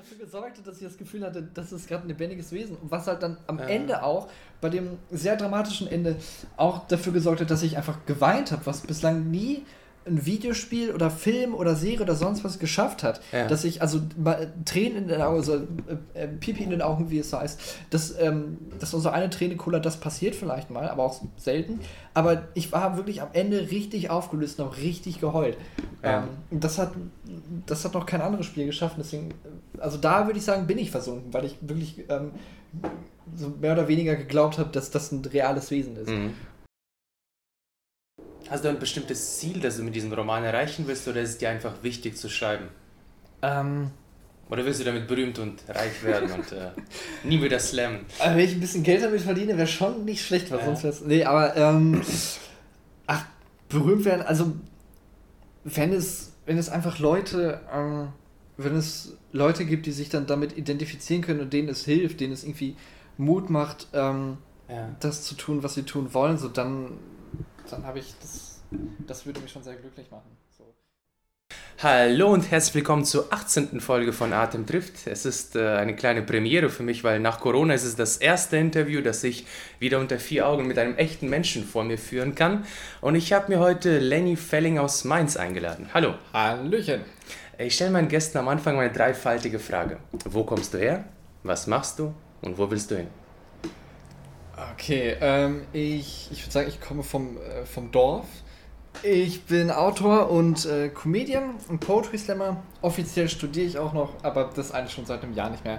dafür gesorgt hat, dass ich das Gefühl hatte, das ist gerade ein lebendiges Wesen. Und was halt dann am Ende auch, bei dem sehr dramatischen Ende, auch dafür gesorgt hat, dass ich einfach geweint habe, was bislang nie ein Videospiel oder Film oder Serie oder sonst was geschafft hat. Ja. Dass ich, also Tränen in den Augen, also Pipi in den Augen, wie es so heißt, dass unsere eine Träne kullert, das passiert vielleicht mal, aber auch selten. Aber ich war wirklich am Ende richtig aufgelöst und auch richtig geheult. Ja. Das hat noch kein anderes Spiel geschafft. Deswegen, also da würde ich sagen, bin ich versunken, weil ich wirklich so mehr oder weniger geglaubt habe, dass das ein reales Wesen ist. Mhm. Hast du ein bestimmtes Ziel, das du mit diesem Roman erreichen willst, oder ist es dir einfach wichtig zu schreiben? Oder willst du damit berühmt und reich werden und nie wieder slammen? Wenn ich ein bisschen Geld damit verdiene, wäre schon nicht schlecht, weil sonst wäre es... Nee, aber berühmt werden, also wenn es einfach Leute... wenn es Leute gibt, die sich dann damit identifizieren können und denen es hilft, denen es irgendwie Mut macht, das zu tun, was sie tun wollen, so dann habe ich das würde mich schon sehr glücklich machen. So. Hallo und herzlich willkommen zur 18. Folge von Atem trifft. Es ist eine kleine Premiere für mich, weil nach Corona ist es das erste Interview, das ich wieder unter 4 Augen mit einem echten Menschen vor mir führen kann. Und ich habe mir heute Lenny Felling aus Mainz eingeladen. Hallo. Hallöchen. Ich stelle meinen Gästen am Anfang meine dreifaltige Frage. Wo kommst du her? Was machst du? Und wo willst du hin? Okay, ich würde sagen, ich komme vom Dorf. Ich bin Autor und Comedian und Poetry Slammer. Offiziell studiere ich auch noch, aber das eigentlich schon seit einem Jahr nicht mehr.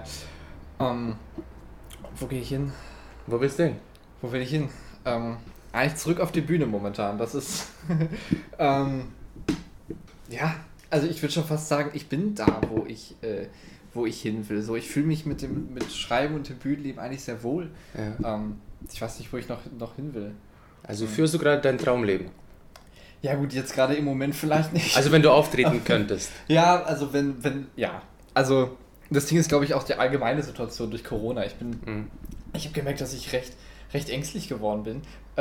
Wo gehe ich hin? Wo willst du hin? Wo will ich hin? Eigentlich zurück auf die Bühne momentan. Das ist... ja, also ich würde schon fast sagen, ich bin da, wo ich hin will. So, ich fühle mich mit Schreiben und dem Bühnenleben eigentlich sehr wohl. Ja. Ich weiß nicht, wo ich noch hin will. Also führst du gerade dein Traumleben? Ja gut, jetzt gerade im Moment vielleicht nicht. Also wenn du auftreten könntest? Ja, also ja. Also das Ding ist, glaube ich, auch die allgemeine Situation durch Corona. Ich habe gemerkt, dass ich recht ängstlich geworden bin.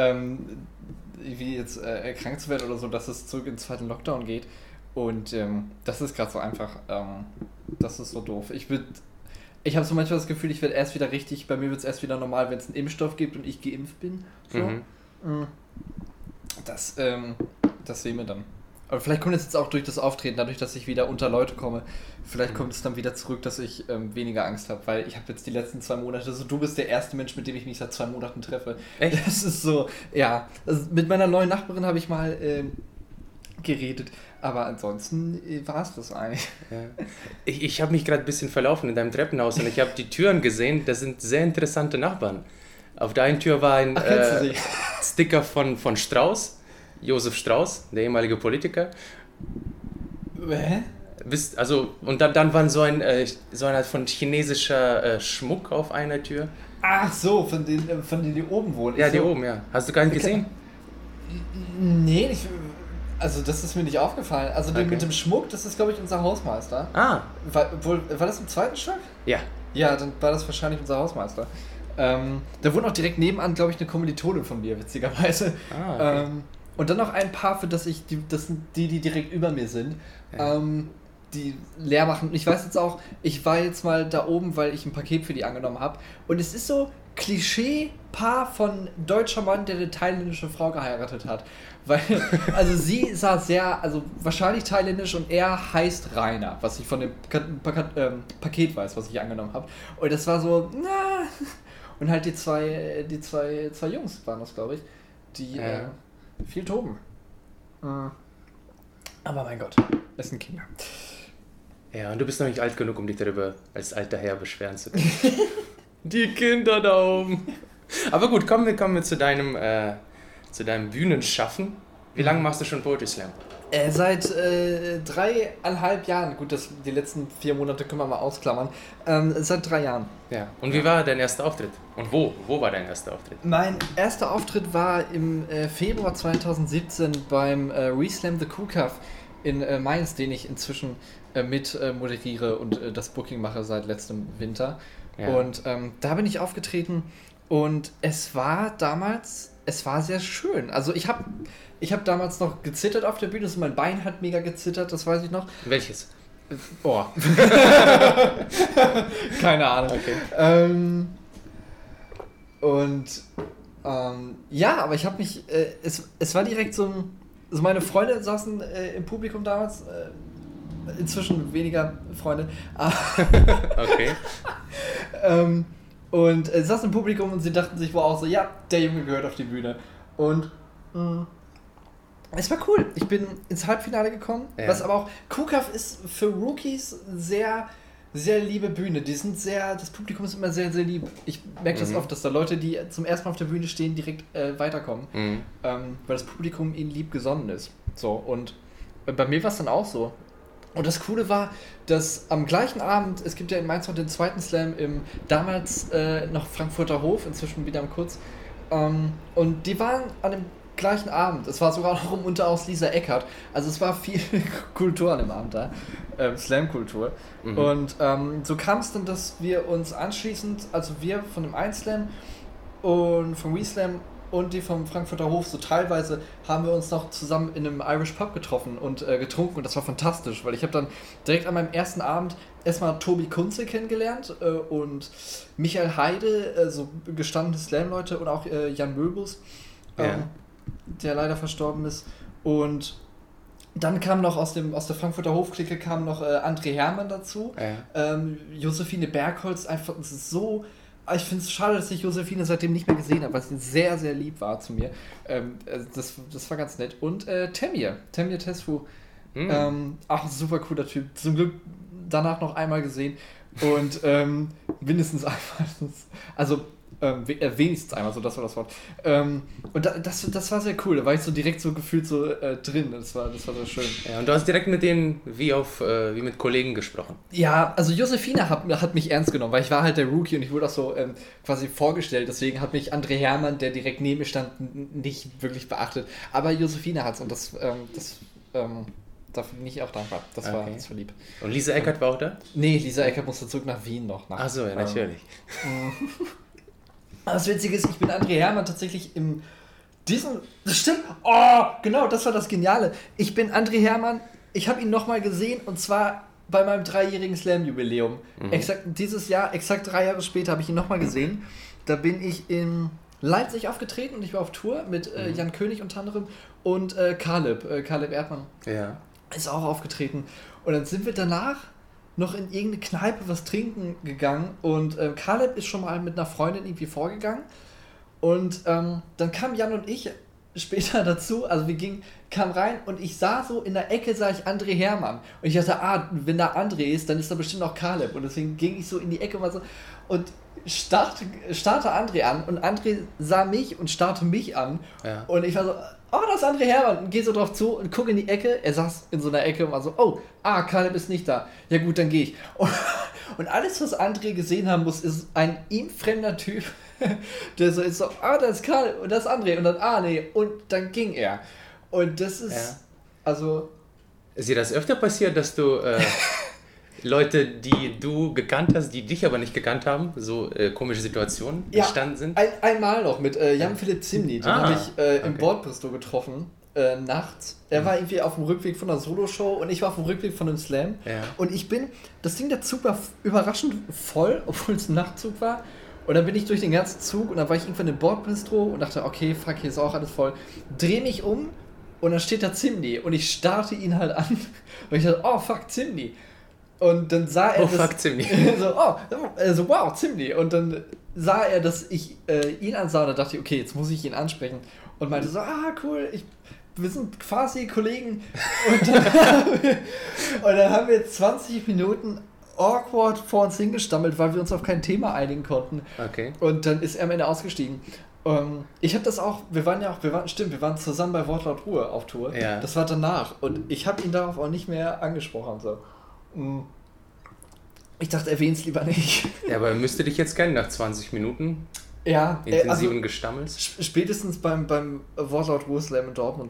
Wie jetzt krank zu werden oder so, dass es zurück in den zweiten Lockdown geht. Und das ist gerade so einfach, das ist so doof. Ich habe so manchmal das Gefühl, bei mir wird es erst wieder normal, wenn es einen Impfstoff gibt und ich geimpft bin. So. Mhm. Das sehen wir dann. Aber vielleicht kommt es jetzt auch durch das Auftreten, dadurch, dass ich wieder unter Leute komme, vielleicht kommt es dann wieder zurück, dass ich weniger Angst habe, weil ich habe jetzt die letzten 2 Monate, also du bist der erste Mensch, mit dem ich mich seit 2 Monaten treffe. Echt? Das ist so, ja. Also mit meiner neuen Nachbarin habe ich mal geredet, aber ansonsten war es das eigentlich. Ja. Ich habe mich gerade ein bisschen verlaufen in deinem Treppenhaus und ich habe die Türen gesehen, das sind sehr interessante Nachbarn. Auf der einen Tür war ein Sticker von Strauß, Josef Strauß, der ehemalige Politiker. Hä? Und dann war so eine Art von chinesischer Schmuck auf einer Tür. Ach so, von denen, die oben wohnen. Ja, die oben, ja. Hast du gar nicht gesehen? Nee, also das ist mir nicht aufgefallen. Also mit dem Schmuck, das ist, glaube ich, unser Hausmeister. Ah. War das im 2. Stock? Ja. Ja, dann war das wahrscheinlich unser Hausmeister. Da wohnt auch direkt nebenan, glaube ich, eine Kommilitonin von mir, witzigerweise. Ah, okay. Und dann noch ein paar, das sind die direkt über mir sind, die leer machen. Ich weiß jetzt auch, ich war jetzt mal da oben, weil ich ein Paket für die angenommen habe. Und es ist so Klischee-Paar von deutscher Mann, der eine thailändische Frau geheiratet hat. Weil, also sie sah wahrscheinlich thailändisch und er heißt Rainer, was ich von dem Paket weiß, was ich angenommen habe. Und das war so, na. Und halt die zwei Jungs waren das, glaube ich, die viel toben. Aber mein Gott, es sind Kinder. Ja, und du bist noch nicht alt genug, um dich darüber als alter Herr beschweren zu können. Die Kinder da oben. Aber gut, kommen wir zu deinem Bühnenschaffen. Wie lange machst du schon Poetry Slam? Seit 3,5 Jahren. Gut, die letzten 4 Monate können wir mal ausklammern. Seit 3 Jahren. Ja. Und wie war dein erster Auftritt? Und wo war dein erster Auftritt? Mein erster Auftritt war im Februar 2017 beim Reslam the Cool Cuff in Mainz, den ich inzwischen mit moderiere und das Booking mache seit letztem Winter. Ja. Und da bin ich aufgetreten und es war sehr schön. Also ich habe damals noch gezittert auf der Bühne, also mein Bein hat mega gezittert, das weiß ich noch. Welches? Oh. Keine Ahnung. Okay. Ja, aber ich habe mich, es war direkt so ein, also meine Freunde saßen im Publikum damals, inzwischen weniger Freunde, Okay. und saßen im Publikum und sie dachten sich wohl auch so, ja, der Junge gehört auf die Bühne. Und es war cool. Ich bin ins Halbfinale gekommen, was aber auch, KUKAF ist für Rookies sehr, sehr liebe Bühne. Das Publikum ist immer sehr, sehr lieb. Ich merke das oft, dass da Leute, die zum ersten Mal auf der Bühne stehen, direkt weiterkommen, weil das Publikum ihnen lieb gesonnen ist. So, und bei mir war es dann auch so. Und das Coole war, dass am gleichen Abend, es gibt ja in Mainz noch den zweiten Slam im damals noch Frankfurter Hof, inzwischen wieder am Kurz, und die waren an dem gleichen Abend. Es war sogar noch im Unterhaus Lisa Eckert. Also es war viel Kultur an dem Abend da. Slam-Kultur. Und so kam es dann, dass wir uns anschließend, also wir von dem Einslam und vom WeSlam und die vom Frankfurter Hof, so teilweise haben wir uns noch zusammen in einem Irish Pub getroffen und getrunken und das war fantastisch, weil ich habe dann direkt an meinem ersten Abend erstmal Tobi Kunze kennengelernt und Michael Heide, so gestandene Slam-Leute und auch Jan Möbus, der leider verstorben ist. Und dann kam noch aus der Frankfurter Hofklicke kam noch André Hermann dazu. Josephine Bergholz, einfach, das ist so. Ich finde es schade, dass ich Josephine seitdem nicht mehr gesehen habe, weil sie sehr, sehr lieb war zu mir. Das war ganz nett. Und Temir Tesfu, auch ein super cooler Typ. Zum Glück danach noch einmal gesehen. Und mindestens einmal. Also wenigstens einmal, so das war das Wort. Und das war sehr cool. Da war ich so direkt so gefühlt so drin. Das war sehr schön. Ja, und du hast direkt mit denen wie mit Kollegen gesprochen. Ja, also Josephine hat mich ernst genommen, weil ich war halt der Rookie und ich wurde auch so quasi vorgestellt. Deswegen hat mich André Hermann, der direkt neben mir stand, nicht wirklich beachtet. Aber Josephine hat's und dafür bin ich auch dankbar. Das war lieb. Und Lisa Eckert war auch da? Nee, Lisa Eckert musste zurück nach Wien noch. Ach so, ja, natürlich. Das Witzige ist, ich bin André Hermann tatsächlich das stimmt, oh, genau, das war das Geniale. Ich bin André Hermann, ich habe ihn nochmal gesehen und zwar bei meinem 3-jährigen Slam-Jubiläum. Dieses Jahr, exakt 3 Jahre später, habe ich ihn nochmal gesehen. Da bin ich in Leipzig aufgetreten und ich war auf Tour mit Jan König unter anderem und Caleb Erdmann. Ja. Ist auch aufgetreten. Und dann sind wir danach noch in irgendeine Kneipe was trinken gegangen und Caleb ist schon mal mit einer Freundin irgendwie vorgegangen und dann kamen Jan und ich später dazu, also kamen rein und ich sah so in der Ecke, sah ich André Hermann und ich dachte, wenn da André ist, dann ist da bestimmt auch Caleb und deswegen ging ich so in die Ecke mal so und starrte André an und André sah mich und starrte mich an und ich war so, oh, das ist André Hermann und geh so drauf zu und guck in die Ecke, er saß in so einer Ecke und war so, Caleb ist nicht da, ja gut, dann gehe ich und alles, was André gesehen haben muss, ist ein ihm fremder Typ, der so ist so, da ist Caleb und das ist André und dann, nee, und dann ging er und das ist, also... Ist dir das öfter passiert, dass du Leute, die du gekannt hast, die dich aber nicht gekannt haben, so komische Situationen entstanden sind? Einmal noch mit Jan-Philipp Zimny, den habe ich im Bordbistro getroffen, nachts. Er war irgendwie auf dem Rückweg von einer Soloshow und ich war auf dem Rückweg von einem Slam. Ja. Und der Zug war überraschend voll, obwohl es ein Nachtzug war. Und dann bin ich durch den ganzen Zug und dann war ich irgendwann im Bordbistro und dachte, okay, fuck, hier ist auch alles voll. Dreh mich um und dann steht da Zimny und ich starte ihn halt an und ich dachte, oh fuck, Zimny. Und dann sah er fuck, Zimny. so, wow, Zimny. Und dann sah er, dass ich ihn ansah und da dachte ich, okay, jetzt muss ich ihn ansprechen. Und meinte so, cool, wir sind quasi Kollegen. Und dann haben wir 20 Minuten awkward vor uns hingestammelt, weil wir uns auf kein Thema einigen konnten. Okay. Und dann ist er am Ende ausgestiegen. Ich habe das auch, wir waren zusammen bei Wortlaut Ruhe auf Tour. Ja. Das war danach. Und ich habe ihn darauf auch nicht mehr angesprochen. So. Ich dachte, erwähn's lieber nicht. Ja, aber er müsste dich jetzt kennen nach 20 Minuten. Ja. Intensiven Gestammels. Spätestens beim Wortlaut Ruhe Slam in Dortmund.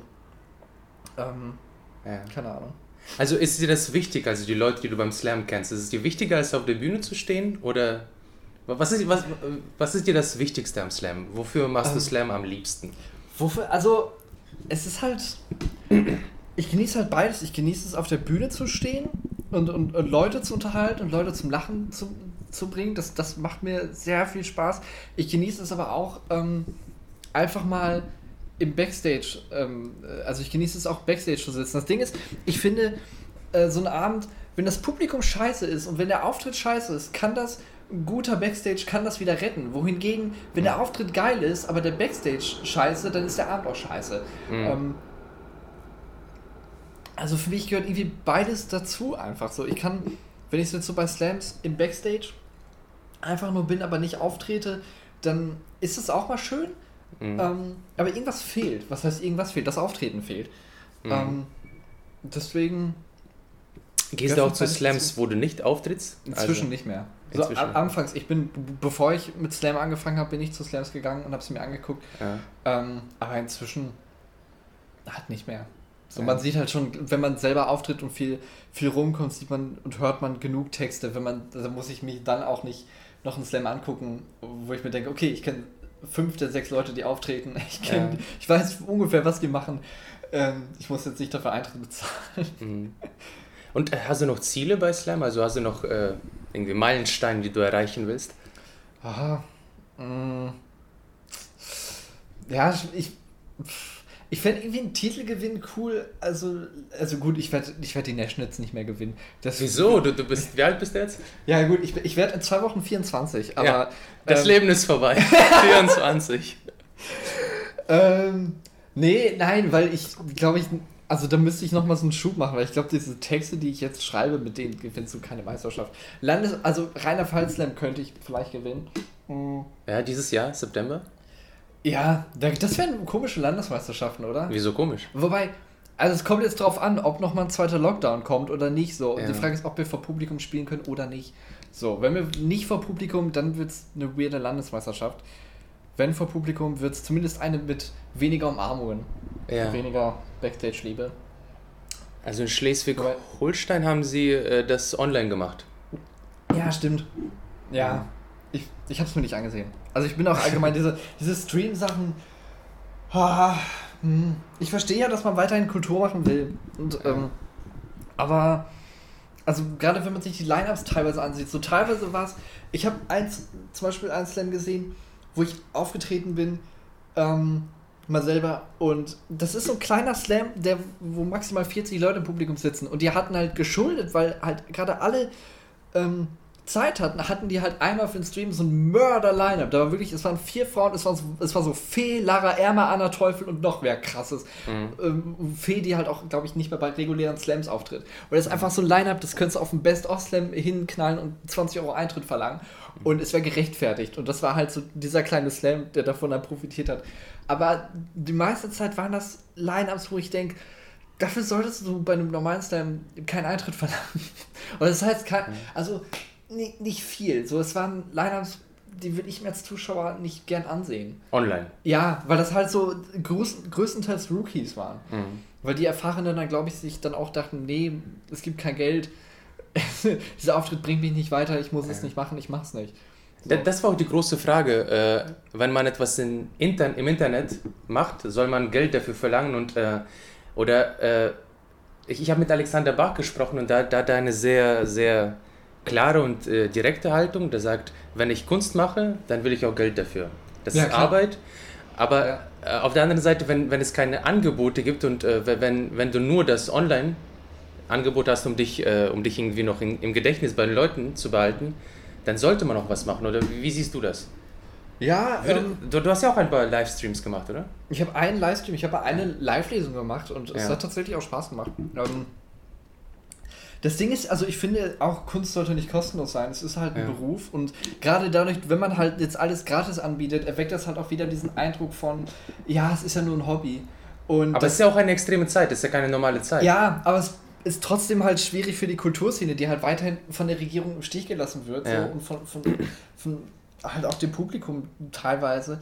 Keine Ahnung. Also ist dir das wichtig, also die Leute, die du beim Slam kennst, ist es dir wichtiger, als auf der Bühne zu stehen? Oder was ist dir das Wichtigste am Slam? Wofür machst du Slam am liebsten? Also es ist halt, ich genieße halt beides. Ich genieße es, auf der Bühne zu stehen und Leute zu unterhalten und Leute zum Lachen zu bringen. Das macht mir sehr viel Spaß. Ich genieße es aber auch einfach mal im Backstage, also ich genieße es auch Backstage zu sitzen. Das Ding ist, ich finde, so ein Abend, wenn das Publikum scheiße ist und wenn der Auftritt scheiße ist, kann das ein guter Backstage kann das wieder retten. Wohingegen, wenn der Auftritt geil ist, aber der Backstage scheiße, dann ist der Abend auch scheiße. Also für mich gehört irgendwie beides dazu einfach so. Ich kann, wenn ich jetzt so bei Slams im Backstage einfach nur bin, aber nicht auftrete, dann ist es auch mal schön. Aber irgendwas fehlt. Was heißt irgendwas fehlt? Das Auftreten fehlt. Deswegen... Gehst du auch zu Slams, wo du nicht auftrittst? Inzwischen nicht mehr. So, anfangs, bevor ich mit Slam angefangen habe, bin ich zu Slams gegangen und habe es mir angeguckt. Ja. Aber inzwischen halt nicht mehr. So, man sieht halt schon, wenn man selber auftritt und viel rumkommt, sieht man und hört man genug Texte. Da muss ich mich dann auch nicht noch einen Slam angucken, wo ich mir denke, okay, ich kenne 5 der 6 Leute, die auftreten. Ich weiß ungefähr, was die machen. Ich muss jetzt nicht dafür Eintritt bezahlen. Und hast du noch Ziele bei Slam? Also hast du noch irgendwie Meilensteine, die du erreichen willst? Aha. Ja, ich fände irgendwie einen Titelgewinn cool. Also gut, ich werd die Nationals nicht mehr gewinnen. Wieso? Wie alt bist du jetzt? Ja gut, ich werde in 2 Wochen 24. Aber ja, das Leben ist vorbei. 24. Nein, weil ich glaube, also da müsste ich nochmal so einen Schub machen, weil ich glaube, diese Texte, die ich jetzt schreibe, mit denen gewinnst du keine Meisterschaft. Also reiner Fall-Slam könnte ich vielleicht gewinnen. Ja, dieses Jahr, September? Ja, das wären komische Landesmeisterschaften, oder? Wieso komisch? Wobei, also es kommt jetzt drauf an, ob nochmal ein zweiter Lockdown kommt oder nicht. So. Und die Frage ist, ob wir vor Publikum spielen können oder nicht. So, wenn wir nicht vor Publikum, dann wird es eine weirde Landesmeisterschaft. Wenn vor Publikum, wird es zumindest eine mit weniger Umarmungen. Ja. Weniger Backstage-Liebe. Also in Schleswig-Holstein haben sie das online gemacht. Ja, stimmt. Ja, ich habe es mir nicht angesehen. Also ich bin auch allgemein diese Stream-Sachen... Ich verstehe ja, dass man weiterhin Kultur machen will. Aber... Also gerade wenn man sich die Line-Ups teilweise ansieht, so teilweise war es... Ich habe zum Beispiel einen Slam gesehen, wo ich aufgetreten bin, mal selber, und das ist so ein kleiner Slam, wo maximal 40 Leute im Publikum sitzen, und die hatten halt geschuldet, weil halt gerade alle Zeit hatten die halt einmal für den Stream so ein Mörder-Line-Up. Da war wirklich, es waren 4 Frauen, es war so Fee, Lara, Erma, Anna, Teufel und noch wer krasses. Fee, die halt auch, glaube ich, nicht mehr bei regulären Slams auftritt. Und das ist einfach so ein Line-Up, das könntest du auf den Best-of-Slam hinknallen und 20 € Eintritt verlangen. Und es wäre gerechtfertigt. Und das war halt so dieser kleine Slam, der davon dann profitiert hat. Aber die meiste Zeit waren das Line-Ups, wo ich denke, dafür solltest du bei einem normalen Slam keinen Eintritt verlangen. Und das heißt, also nicht viel. So, es waren Line-Ups, die würde ich mir als Zuschauer nicht gern ansehen. Online? Ja, weil das halt so größtenteils Rookies waren. Weil die Erfahrenen dann, glaube ich, sich dann auch dachten, nee, es gibt kein Geld, dieser Auftritt bringt mich nicht weiter, ich muss es nicht machen, ich mach's nicht. So. Das war auch die große Frage. Wenn man etwas im Internet macht, soll man Geld dafür verlangen? Und ich habe mit Alexander Bach gesprochen, und da hat er eine sehr, sehr klare und direkte Haltung. Der sagt, wenn ich Kunst mache, dann will ich auch Geld dafür. Das ist klar. Arbeit. Aber auf der anderen Seite, wenn es keine Angebote gibt und wenn du nur das Online-Angebot hast, um dich irgendwie noch im Gedächtnis bei den Leuten zu behalten, dann sollte man auch was machen. Oder wie siehst du das? Ja, du hast ja auch ein paar Livestreams gemacht, oder? Ich habe einen Livestream, ich habe eine Live-Lesung gemacht, und es hat tatsächlich auch Spaß gemacht. Das Ding ist, also ich finde auch, Kunst sollte nicht kostenlos sein. Es ist halt ein Beruf, und gerade dadurch, wenn man halt jetzt alles gratis anbietet, erweckt das halt auch wieder diesen Eindruck von, ja, es ist ja nur ein Hobby. Aber es ist ja auch eine extreme Zeit, es ist ja keine normale Zeit. Ja, aber es ist trotzdem halt schwierig für die Kulturszene, die halt weiterhin von der Regierung im Stich gelassen wird, so, und von halt auch dem Publikum teilweise.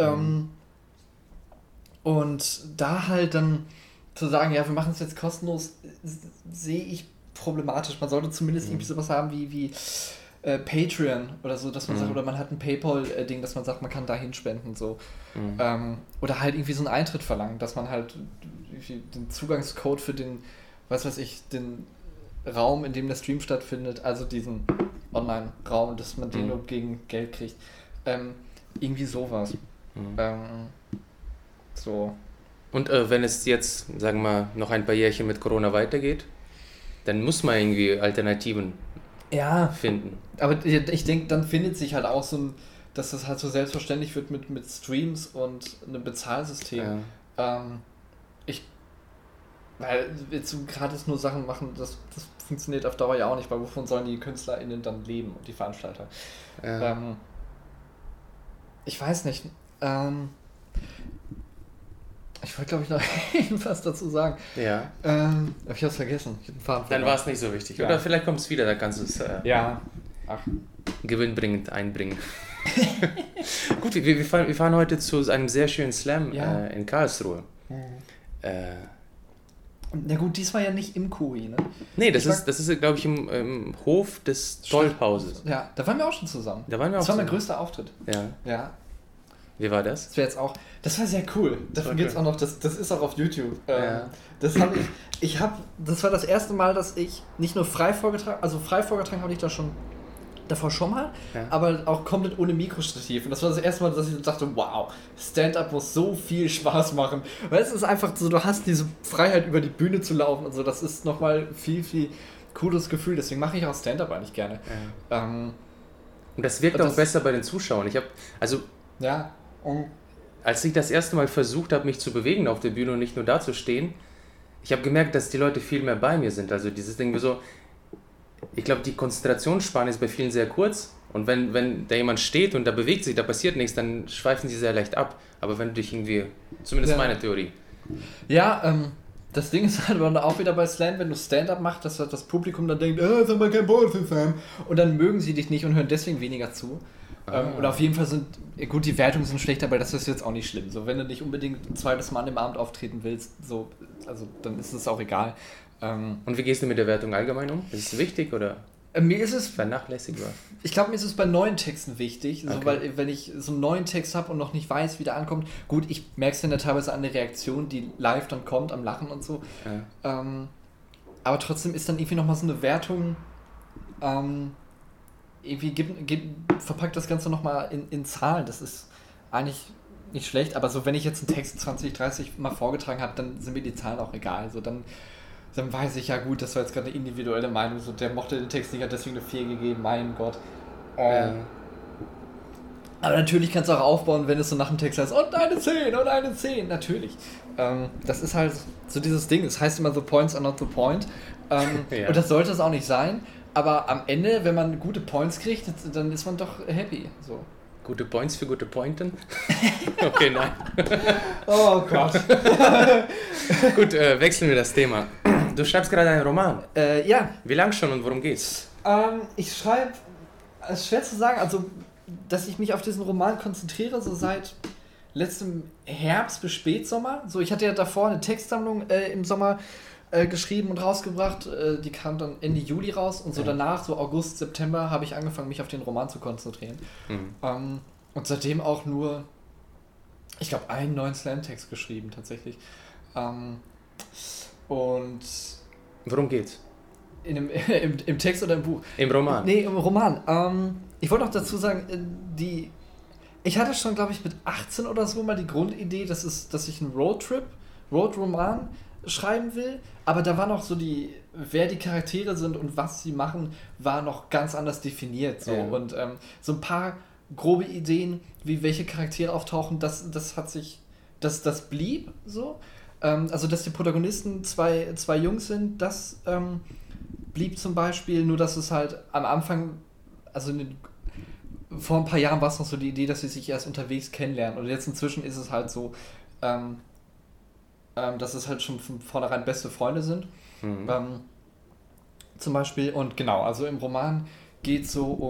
Und da halt dann zu sagen, ja, wir machen es jetzt kostenlos, sehe ich problematisch. Man sollte zumindest irgendwie sowas haben wie Patreon oder so, dass man sagt, oder man hat ein PayPal-Ding, dass man sagt, man kann dahin spenden, so. Oder halt irgendwie so einen Eintritt verlangen, dass man halt den Zugangscode für den, was weiß ich, den Raum, in dem der Stream stattfindet, also diesen Online-Raum, dass man den nur gegen Geld kriegt. Irgendwie sowas. So. Und wenn es jetzt, sagen wir mal, noch ein paar Jährchen mit Corona weitergeht, dann muss man irgendwie Alternativen finden. Aber ich denke, dann findet sich halt auch so ein, dass das halt so selbstverständlich wird mit Streams und einem Bezahlsystem. Ja. Weil jetzt gratis nur Sachen machen, das funktioniert auf Dauer ja auch nicht, weil wovon sollen die KünstlerInnen dann leben und die Veranstalter? Ja. Ich weiß nicht. Ich wollte, glaube ich, noch irgendwas dazu sagen. Ja. Aber ich habe es vergessen. Dann war es nicht so wichtig. Ja. Oder vielleicht kommt es wieder, da kannst du es gewinnbringend einbringen. Gut, wir fahren heute zu einem sehr schönen Slam in Karlsruhe. Na gut, diesmal ja nicht im Kuri, ne? Nee, das ist glaube ich, im Hof des Tollhauses. Ja, da waren wir auch schon zusammen. Das war mein größter Auftritt. Ja. Wie war das? Das war sehr cool. Davon gibt es auch noch, das ist auch auf YouTube. Das war das erste Mal, dass ich nicht nur frei vorgetragen habe ich da schon davor schon mal, aber auch komplett ohne Mikrostativ. Und das war das erste Mal, dass ich dachte, wow, Stand-up muss so viel Spaß machen. Weil es ist einfach so, du hast diese Freiheit, über die Bühne zu laufen und so. Das ist nochmal viel, viel cooles Gefühl. Deswegen mache ich auch Stand-up eigentlich gerne. Ja. Und das wirkt auch besser bei den Zuschauern. Als ich das erste Mal versucht habe, mich zu bewegen auf der Bühne und nicht nur da zu stehen, ich habe gemerkt, dass die Leute viel mehr bei mir sind. Also dieses Ding so, ich glaube, die Konzentrationsspanne ist bei vielen sehr kurz und wenn da jemand steht und da bewegt sich, da passiert nichts, dann schweifen sie sehr leicht ab. Aber wenn du dich irgendwie, zumindest meine Theorie. Ja, das Ding ist halt auch wieder bei Slam, wenn du Stand-up machst, dass das Publikum dann denkt, ist aber kein Boden für Slam. Und dann mögen sie dich nicht und hören deswegen weniger zu. Oder auf jeden Fall gut, die Wertungen sind schlecht, aber das ist jetzt auch nicht schlimm. So, wenn du nicht unbedingt ein zweites Mal an dem Abend auftreten willst, dann ist es auch egal. Und wie gehst du mit der Wertung allgemein um? Ist es wichtig oder mir ist es vernachlässigbar? Ich glaube, mir ist es bei neuen Texten wichtig, weil wenn ich so einen neuen Text habe und noch nicht weiß, wie der ankommt, gut, ich merke es dann ja teilweise an der Reaktion, die live dann kommt, am Lachen und so. Ja. Aber trotzdem ist dann irgendwie nochmal so eine Wertung, irgendwie verpackt das Ganze nochmal in Zahlen. Das ist eigentlich nicht schlecht, aber so wenn ich jetzt einen Text 20, 30 Mal vorgetragen habe, dann sind mir die Zahlen auch egal. So, dann weiß ich ja gut, das war jetzt gerade eine individuelle Meinung, so der mochte den Text nicht, hat deswegen eine 4 gegeben, mein Gott. Aber natürlich kannst du auch aufbauen, wenn es so nach dem Text heißt, und eine 10, natürlich. Das ist halt so dieses Ding, es heißt immer, the points are not the point. Und das sollte es auch nicht sein, aber am Ende, wenn man gute Points kriegt, dann ist man doch happy. So. Gute Points für gute Pointen? Okay, nein. Oh Gott. Gut, wechseln wir das Thema. Du schreibst gerade einen Roman. Ja. Wie lang schon und worum geht's? Ich schreibe, es ist schwer zu sagen, also, dass ich mich auf diesen Roman konzentriere, so seit letztem Herbst bis Spätsommer. So, ich hatte ja davor eine Textsammlung im Sommer geschrieben und rausgebracht. Die kam dann Ende Juli raus und so danach, so August, September, habe ich angefangen, mich auf den Roman zu konzentrieren. Und seitdem auch nur, ich glaube, einen neuen Slam-Text geschrieben, tatsächlich. Und worum geht's? Im Text oder im Buch? Im Roman. Nee, im Roman. Ich wollte noch dazu sagen, ich hatte schon, glaube ich, mit 18 oder so mal die Grundidee, dass ich einen Road-Roman schreiben will, aber da war noch so wer die Charaktere sind und was sie machen, war noch ganz anders definiert. So. Ja. Und so ein paar grobe Ideen, wie welche Charaktere auftauchen, das blieb so. Also, dass die Protagonisten zwei Jungs sind, das blieb zum Beispiel, nur dass es halt am Anfang, also vor ein paar Jahren war es noch so die Idee, dass sie sich erst unterwegs kennenlernen. Und jetzt inzwischen ist es halt so, dass es halt schon von vornherein beste Freunde sind. Zum Beispiel. Und genau, also im Roman geht es so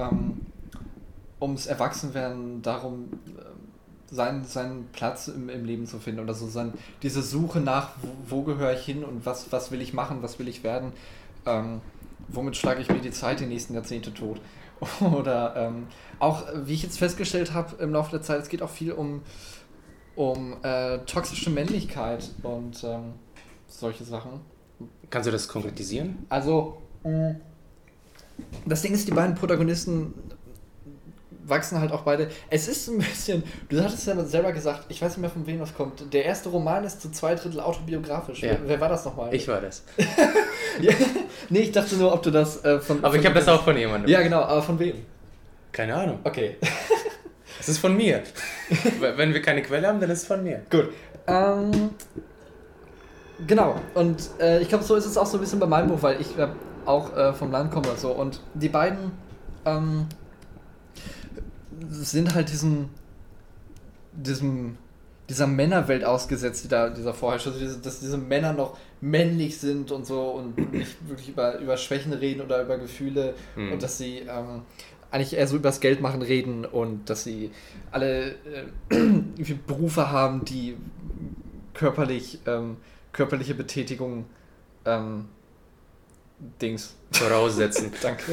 ums Erwachsenwerden, darum, seinen Platz im Leben zu finden. Oder so diese Suche nach, wo gehöre ich hin und was will ich machen, was will ich werden. Womit schlage ich mir die Zeit die nächsten Jahrzehnte tot. Oder auch, wie ich jetzt festgestellt habe im Laufe der Zeit, es geht auch viel um toxische Männlichkeit und solche Sachen. Kannst du das konkretisieren? Also, das Ding ist, die beiden Protagonisten wachsen halt auch beide. Es ist ein bisschen, du hattest ja selber gesagt, ich weiß nicht mehr, von wem das kommt. Der erste Roman ist zu 2/3 autobiografisch. Ja. Wer war das nochmal? Ich war das. Ja, nee, ich dachte nur, ob du das von... Aber ich habe das auch von jemandem. Ja, genau, aber von wem? Keine Ahnung. Okay. Es ist von mir. Wenn wir keine Quelle haben, dann ist es von mir. Gut. Genau, und ich glaube, so ist es auch so ein bisschen bei meinem Buch, weil ich auch vom Land komme. So. Und die beiden sind halt dieser Männerwelt ausgesetzt, dieser vorherrscht. Also dass diese Männer noch männlich sind und so und nicht wirklich über Schwächen reden oder über Gefühle und dass sie eigentlich eher so über das Geld machen reden und dass sie alle Berufe haben, die körperliche Betätigung voraussetzen. Danke.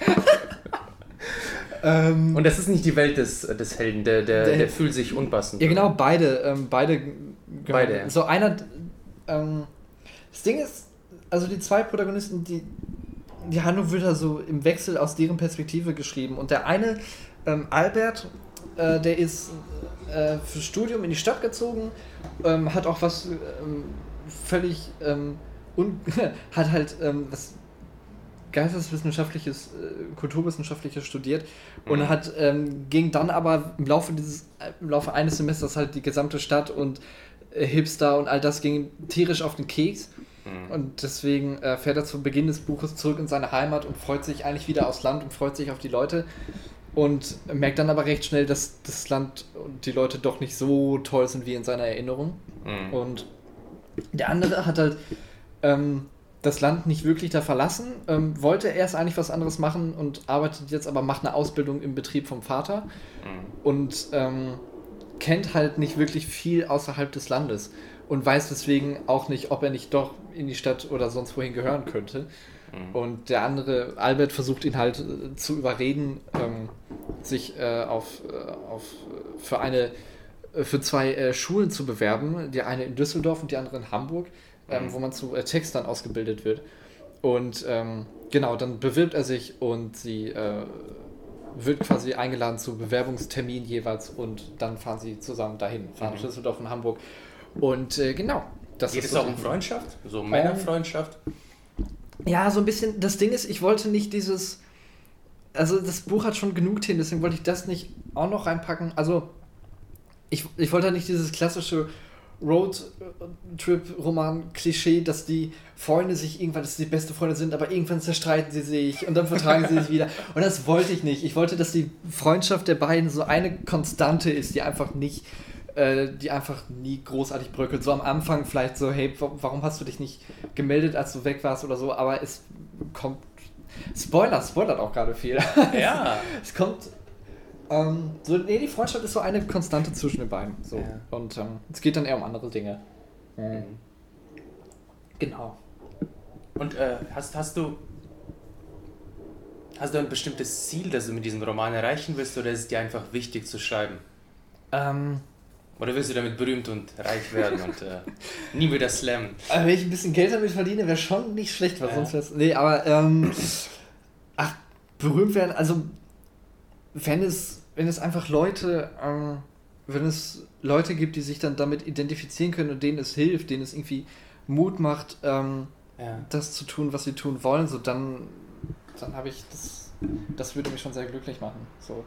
Und das ist nicht die Welt des Helden, der fühlt sich unpassend. Ja, genau, beide. Beide, ja. So einer, das Ding ist, also die zwei Protagonisten, die Handlung wird da so im Wechsel aus deren Perspektive geschrieben. Und der eine, Albert, der ist fürs Studium in die Stadt gezogen, hat auch was völlig, hat halt was geisteswissenschaftliches, kulturwissenschaftliches studiert und ging dann aber im Laufe eines Semesters halt die gesamte Stadt und Hipster und all das ging tierisch auf den Keks und deswegen fährt er zu Beginn des Buches zurück in seine Heimat und freut sich eigentlich wieder aufs Land und freut sich auf die Leute und merkt dann aber recht schnell, dass das Land und die Leute doch nicht so toll sind wie in seiner Erinnerung und der andere hat halt das Land nicht wirklich da verlassen, wollte erst eigentlich was anderes machen und arbeitet jetzt aber, macht eine Ausbildung im Betrieb vom Vater und kennt halt nicht wirklich viel außerhalb des Landes und weiß deswegen auch nicht, ob er nicht doch in die Stadt oder sonst wohin gehören könnte. Und der andere, Albert, versucht ihn halt zu überreden, sich für zwei Schulen zu bewerben, die eine in Düsseldorf und die andere in Hamburg, wo man zu Textern ausgebildet wird. Und genau, dann bewirbt er sich und sie wird quasi eingeladen zu Bewerbungstermin jeweils und dann fahren sie zusammen dahin, fahren nach Düsseldorf und Hamburg. Und genau. Geht es auch um Freundschaft? So Männerfreundschaft? Ja, so ein bisschen. Das Ding ist, ich wollte nicht also das Buch hat schon genug Themen, deswegen wollte ich das nicht auch noch reinpacken. Also ich wollte halt nicht dieses klassische Roadtrip-Roman-Klischee, dass die Freunde sich irgendwann, dass sie die beste Freunde sind, aber irgendwann zerstreiten sie sich und dann vertragen sie sich wieder. Und das wollte ich nicht. Ich wollte, dass die Freundschaft der beiden so eine Konstante ist, die einfach nie großartig bröckelt. So am Anfang vielleicht so, hey, warum hast du dich nicht gemeldet, als du weg warst oder so, aber es kommt... Spoilert auch gerade viel. Ja. Es kommt... die Freundschaft ist so eine Konstante zwischen den beiden. So. Ja. Und es geht dann eher um andere Dinge. Genau. Und hast du ein bestimmtes Ziel, das du mit diesem Roman erreichen willst, oder ist es dir einfach wichtig zu schreiben? Oder willst du damit berühmt und reich werden und nie wieder slammen? Also wenn ich ein bisschen Geld damit verdiene, wäre schon nicht schlecht, weil sonst wär's... Nee, aber... berühmt werden, also... Wenn es einfach Leute gibt, die sich dann damit identifizieren können und denen es hilft, denen es irgendwie Mut macht, das zu tun, was sie tun wollen, so dann habe ich das würde mich schon sehr glücklich machen. So,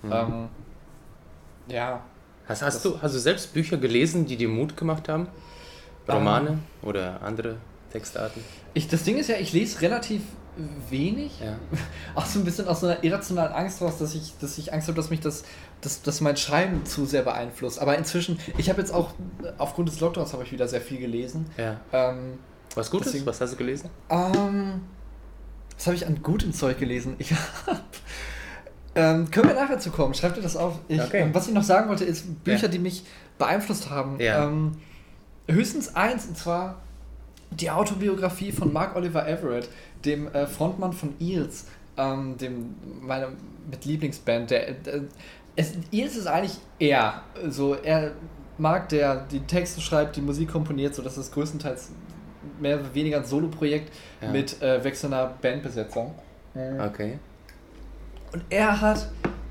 ja. Hast du selbst Bücher gelesen, die dir Mut gemacht haben? Romane oder andere Textarten? Das Ding ist ja, ich lese relativ wenig. Ja. Auch so ein bisschen aus so einer irrationalen Angst raus, dass ich Angst habe, dass mich dass mein Schreiben zu sehr beeinflusst. Aber inzwischen, ich habe jetzt auch, aufgrund des Lockdowns habe ich wieder sehr viel gelesen. Ja. Was Gutes? Deswegen, was hast du gelesen? Was habe ich an gutem Zeug gelesen? Können wir nachher zu kommen? Schreib dir das auf. Okay. Was ich noch sagen wollte, ist Bücher, die mich beeinflusst haben. Ja. Höchstens eins, und zwar die Autobiografie von Mark Oliver Everett, dem Frontmann von Eels, meiner mit Lieblingsband. Eels ist eigentlich er. So, er mag, der die Texte schreibt, die Musik komponiert, so das ist größtenteils mehr oder weniger ein Solo-Projekt mit wechselnder Bandbesetzung. Okay. Und er hat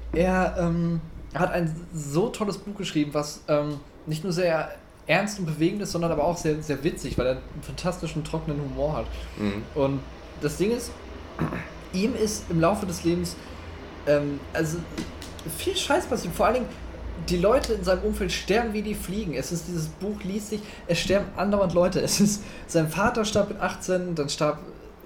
ein so tolles Buch geschrieben, was nicht nur sehr ernst und bewegend ist, sondern aber auch sehr, sehr witzig, weil er einen fantastischen, trockenen Humor hat. Und das Ding ist, ihm ist im Laufe des Lebens also viel Scheiß passiert. Vor allen Dingen, die Leute in seinem Umfeld sterben wie die Fliegen. Dieses Buch liest sich, es sterben andauernd Leute. Sein Vater starb mit 18, dann starb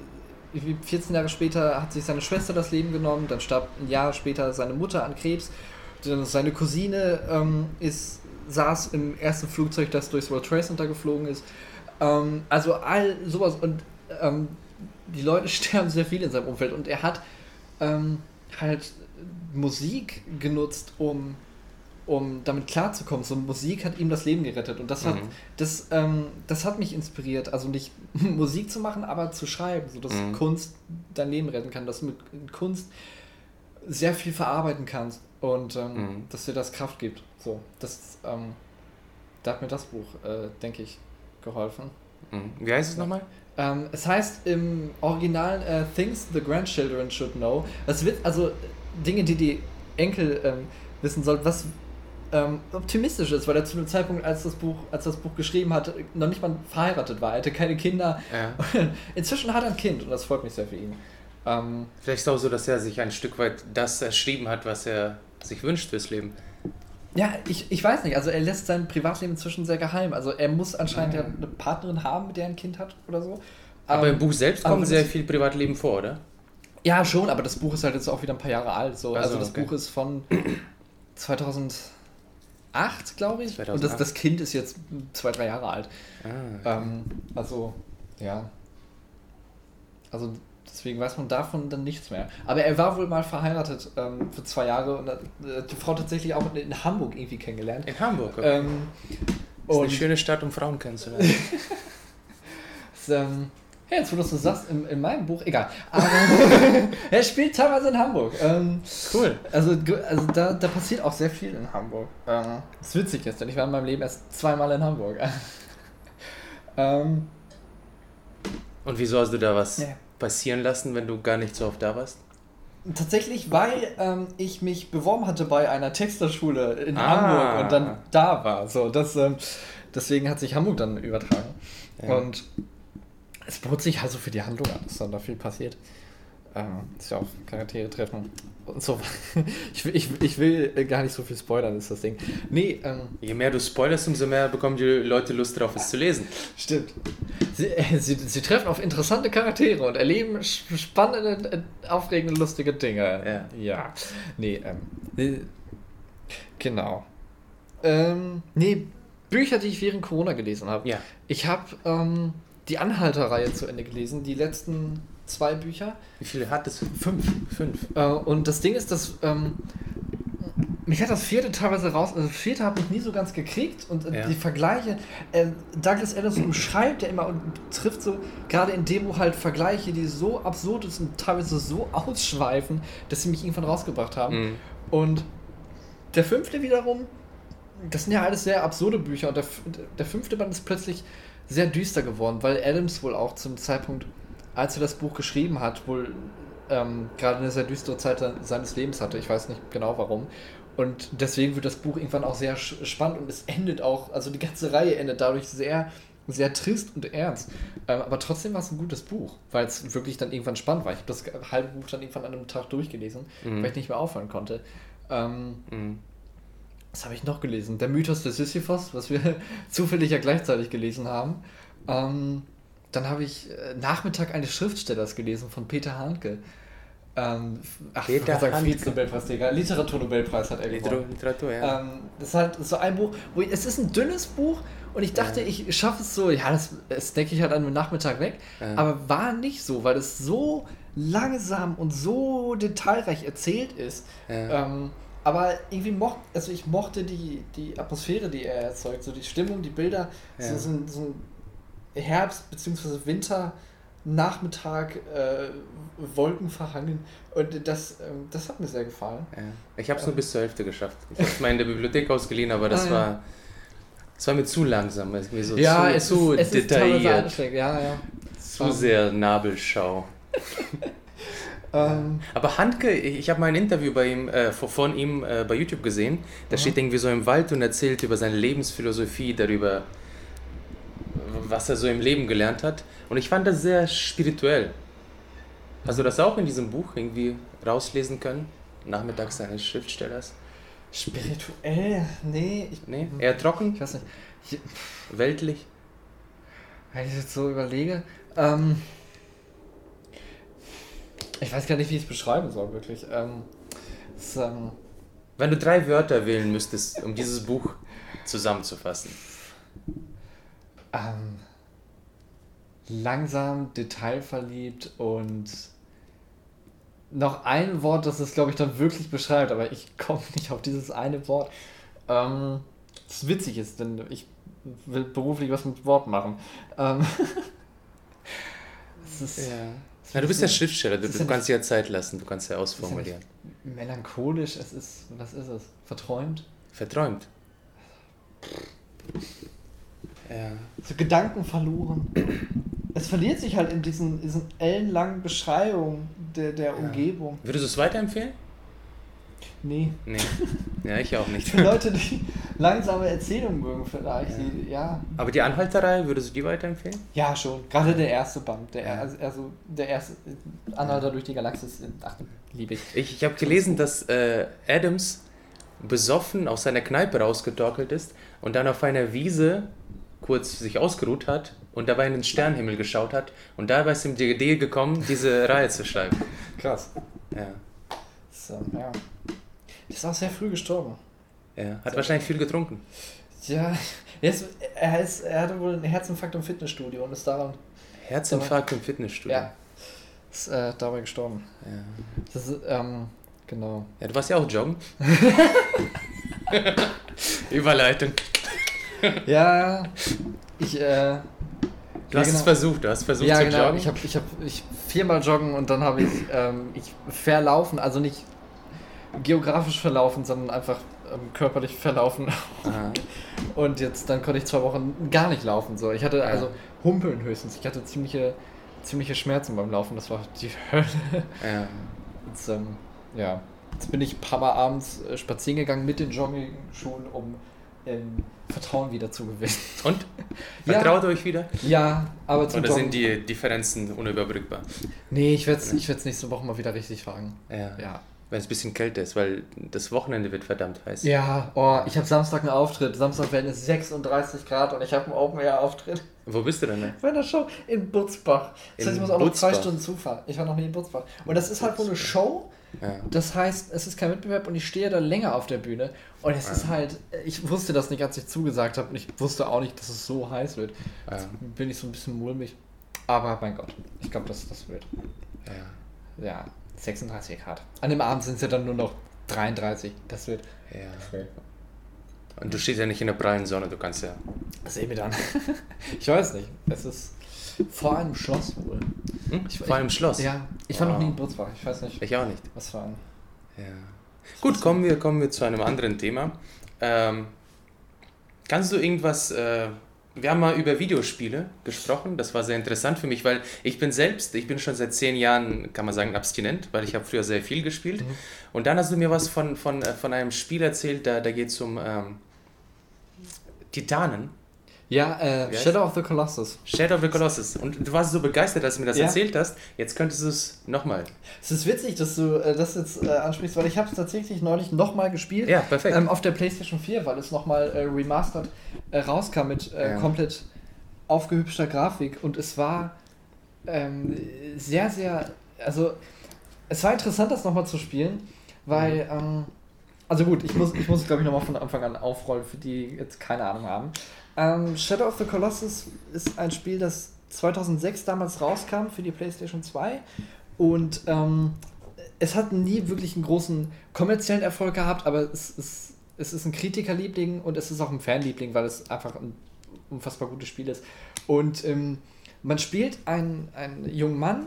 14 Jahre später, hat sich seine Schwester das Leben genommen, dann starb ein Jahr später seine Mutter an Krebs, dann seine Cousine saß im ersten Flugzeug, das durchs World Trade Center geflogen ist. Also all sowas. Und die Leute sterben sehr viel in seinem Umfeld. Und er hat halt Musik genutzt, um damit klarzukommen. So Musik hat ihm das Leben gerettet. Und das hat mich inspiriert. Also nicht Musik zu machen, aber zu schreiben. So dass Kunst dein Leben retten kann. Dass du mit Kunst sehr viel verarbeiten kannst. Und dass dir das Kraft gibt. So, da hat mir das Buch, denke ich, geholfen. Wie heißt es nochmal? Es heißt im Original Things the Grandchildren Should Know. Also Dinge, die Enkel wissen sollten, was optimistisch ist, weil er zu einem Zeitpunkt, als das Buch geschrieben hat, noch nicht mal verheiratet war. Er hatte keine Kinder. Ja. Inzwischen hat er ein Kind und das freut mich sehr für ihn. Vielleicht ist es auch so, dass er sich ein Stück weit das erschrieben hat, was er sich wünscht fürs Leben. Ja, ich weiß nicht. Also er lässt sein Privatleben inzwischen sehr geheim. Also er muss anscheinend ja eine Partnerin haben, mit der er ein Kind hat oder so. Aber im Buch selbst kommt sehr viel Privatleben vor, oder? Ja, schon, aber das Buch ist halt jetzt auch wieder ein paar Jahre alt. So. Also das Buch ist von 2008, glaube ich. 2008. Und das Kind ist jetzt 2-3 Jahre alt. Also, ja. Also deswegen weiß man davon dann nichts mehr. Aber er war wohl mal verheiratet für 2 Jahre und hat die Frau tatsächlich auch in Hamburg irgendwie kennengelernt. In Hamburg, okay. Das ist eine schöne Stadt, um Frauen kennenzulernen. Jetzt, wo du es so sagst, in meinem Buch, egal. Aber er spielt teilweise in Hamburg. Cool. Also da passiert auch sehr viel in Hamburg. Das ist witzig jetzt, denn ich war in meinem Leben erst 2-mal in Hamburg. Und wieso hast du da was passieren lassen, wenn du gar nicht so oft da warst? Tatsächlich, weil ich mich beworben hatte bei einer Texterschule in Hamburg und dann da war. So, deswegen hat sich Hamburg dann übertragen. Ja. Und es bot sich also für die Handlung an, dass dann da viel passiert. Ist ja auch Charaktere treffen und so. Ich will gar nicht so viel spoilern, ist das Ding. Nee, je mehr du spoilerst, umso mehr bekommen die Leute Lust darauf, es zu lesen. Stimmt. Sie treffen auf interessante Charaktere und erleben spannende, aufregende, lustige Dinge. Ja. Nee, genau. Bücher, die ich während Corona gelesen habe. Ja. Ich habe die Anhalter-Reihe zu Ende gelesen, die letzten 2 Bücher. Wie viele hattest du? 5. Und das Ding ist, dass mich hat das 4. teilweise raus, also das 4. habe ich nie so ganz gekriegt und die Vergleiche, Douglas Adams umschreibt ja immer und trifft so, gerade in dem Buch halt Vergleiche, die so absurd sind und teilweise so ausschweifen, dass sie mich irgendwann rausgebracht haben. Und der 5. wiederum, das sind ja alles sehr absurde Bücher und der 5. Band ist plötzlich sehr düster geworden, weil Adams wohl auch zum Zeitpunkt, als er das Buch geschrieben hat, wohl gerade eine sehr düstere Zeit seines Lebens hatte. Ich weiß nicht genau warum. Und deswegen wird das Buch irgendwann auch sehr spannend und es endet auch, also die ganze Reihe endet dadurch sehr, sehr trist und ernst. Aber trotzdem war es ein gutes Buch, weil es wirklich dann irgendwann spannend war. Ich habe das halbe Buch dann irgendwann an einem Tag durchgelesen, weil ich nicht mehr aufhören konnte. Was habe ich noch gelesen? Der Mythos des Sisyphos, was wir zufällig ja gleichzeitig gelesen haben. Dann habe ich Nachmittag eines Schriftstellers gelesen von Peter Handke. Peter Handke. Friedensnobelpreisträger. Literaturnobelpreis hat er gewonnen. Literatur, ja. Das ist halt so ein Buch, es ist ein dünnes Buch und ich dachte, ich schaffe es so, das denke ich halt an einem Nachmittag weg, aber war nicht so, weil es so langsam und so detailreich erzählt ist. Aber irgendwie ich mochte die Atmosphäre, die er erzeugt, so die Stimmung, die Bilder, so ein Herbst- bzw. Winternachmittag, Wolken verhangen und das hat mir sehr gefallen. Ja. Ich habe es nur bis zur Hälfte geschafft. Ich habe es mal in der Bibliothek ausgeliehen, aber das war Es war mir zu langsam, irgendwie so Ja, zu es ist detailliert, ja. zu sehr Nabelschau. Aber Handke, ich habe mal ein Interview bei ihm, von ihm bei YouTube gesehen. Da steht irgendwie so im Wald und erzählt über seine Lebensphilosophie, darüber, was er so im Leben gelernt hat. Und ich fand das sehr spirituell. Hast du das auch in diesem Buch irgendwie rauslesen können? Nachmittags eines Schriftstellers? Spirituell? Nee. Nee? Eher trocken? Ich weiß nicht. Weltlich? Wenn ich jetzt so überlege, ich weiß gar nicht, wie ich es beschreiben soll, wirklich. Wenn du 3 Wörter wählen müsstest, um dieses Buch zusammenzufassen. Langsam, detailverliebt und noch ein Wort, das es, glaube ich, dann wirklich beschreibt, aber ich komme nicht auf dieses eine Wort. Das witzig ist, denn ich will beruflich was mit Worten machen. Es ist, Ja, du bist ja Schriftsteller, du kannst dir ja Zeit lassen, du kannst ja ausformulieren. Ja melancholisch, was ist es? Verträumt? Verträumt. Ja. So Gedanken verloren. Es verliert sich halt in diesen ellenlangen Beschreibungen der Umgebung. Würdest du es weiterempfehlen? Nee. Ja, ich auch nicht. Für Leute, die langsame Erzählungen mögen vielleicht. Ja. Aber die Anhalterei, würdest du die weiterempfehlen? Ja, schon. Gerade der erste Band. Der erste Anhalter durch die Galaxis. Ach, liebe ich. Ich habe gelesen, dass Adams besoffen aus seiner Kneipe rausgetorkelt ist und dann auf einer Wiese kurz sich ausgeruht hat und dabei in den Sternenhimmel geschaut hat und dabei ist ihm die Idee gekommen, diese Reihe zu schreiben. Krass. Ja. So, ja. Der ist auch sehr früh gestorben. Ja, hat wahrscheinlich viel getrunken. Ja, er hatte wohl einen Herzinfarkt im Fitnessstudio und ist daran... Herzinfarkt im Fitnessstudio? Ja, ist dabei gestorben. Ja. Das ist, genau. Ja, du warst ja auch joggen. Überleitung. Ja, Du hast es versucht, zu joggen. Ich hab 4-mal joggen und dann habe ich verlaufen, also nicht geografisch verlaufen, sondern einfach körperlich verlaufen. Aha. Und dann konnte ich 2 Wochen gar nicht laufen. So. Ich hatte also Humpeln höchstens. Ich hatte ziemliche Schmerzen beim Laufen. Das war die Hölle. Ja. Jetzt bin ich ein paar Mal abends spazieren gegangen mit den Jogging-Schuhen, um Vertrauen wieder zu gewinnen. Und? Vertraut euch wieder? Ja, aber zum Oder sind die Differenzen unüberbrückbar? Nee, ich werde es nächste Woche mal wieder richtig wagen. Ja. Wenn es ein bisschen kälter ist, weil das Wochenende wird verdammt heiß. Ja, ich habe Samstag einen Auftritt. Samstag werden es 36 Grad und ich habe einen Open-Air-Auftritt. Wo bist du denn? Ne? Bei einer Show in Butzbach. Das heißt, ich muss auch noch 2 Stunden zufahren. Ich war noch nie in Butzbach. Und das ist halt wohl eine Show. Ja. Das heißt, es ist kein Wettbewerb und ich stehe da länger auf der Bühne. Und es ist halt, ich wusste das nicht, als ich zugesagt habe. Und ich wusste auch nicht, dass es so heiß wird. Jetzt bin ich so ein bisschen mulmig. Aber mein Gott, ich glaube, das wird. Ja, 36 Grad. An dem Abend sind es ja dann nur noch 33. Das wird. Ja. Und du stehst ja nicht in der prallen Sonne, du kannst ja. Sehen wir dann. Ich weiß nicht. Es ist vor einem Schloss wohl. Vor einem Schloss? Ja. Ich war noch nie in Butzbach. Ich weiß nicht. Ich auch nicht. Was war ein. Ja. Gut, kommen wir zu einem anderen Thema. Kannst du irgendwas. Wir haben mal über Videospiele gesprochen, das war sehr interessant für mich, weil ich bin schon seit 10 Jahren, kann man sagen, abstinent, weil ich habe früher sehr viel gespielt. Und dann hast du mir was von einem Spiel erzählt, da geht es um Titanen. Ja, Shadow of the Colossus. Shadow of the Colossus. Und du warst so begeistert, dass du mir das erzählt hast. Jetzt könntest du es nochmal. Es ist witzig, dass du das jetzt ansprichst, weil ich habe es tatsächlich neulich nochmal gespielt. Ja, perfekt. Auf der PlayStation 4, weil es nochmal remastered rauskam mit komplett aufgehübschter Grafik. Und es war sehr, sehr... Also, es war interessant, das nochmal zu spielen, weil... also gut, ich muss glaube ich, nochmal von Anfang an aufrollen, für die jetzt keine Ahnung haben. Shadow of the Colossus ist ein Spiel, das 2006 damals rauskam für die PlayStation 2 und es hat nie wirklich einen großen kommerziellen Erfolg gehabt, aber es ist ein Kritikerliebling und es ist auch ein Fanliebling, weil es einfach ein unfassbar gutes Spiel ist. Und man spielt einen jungen Mann,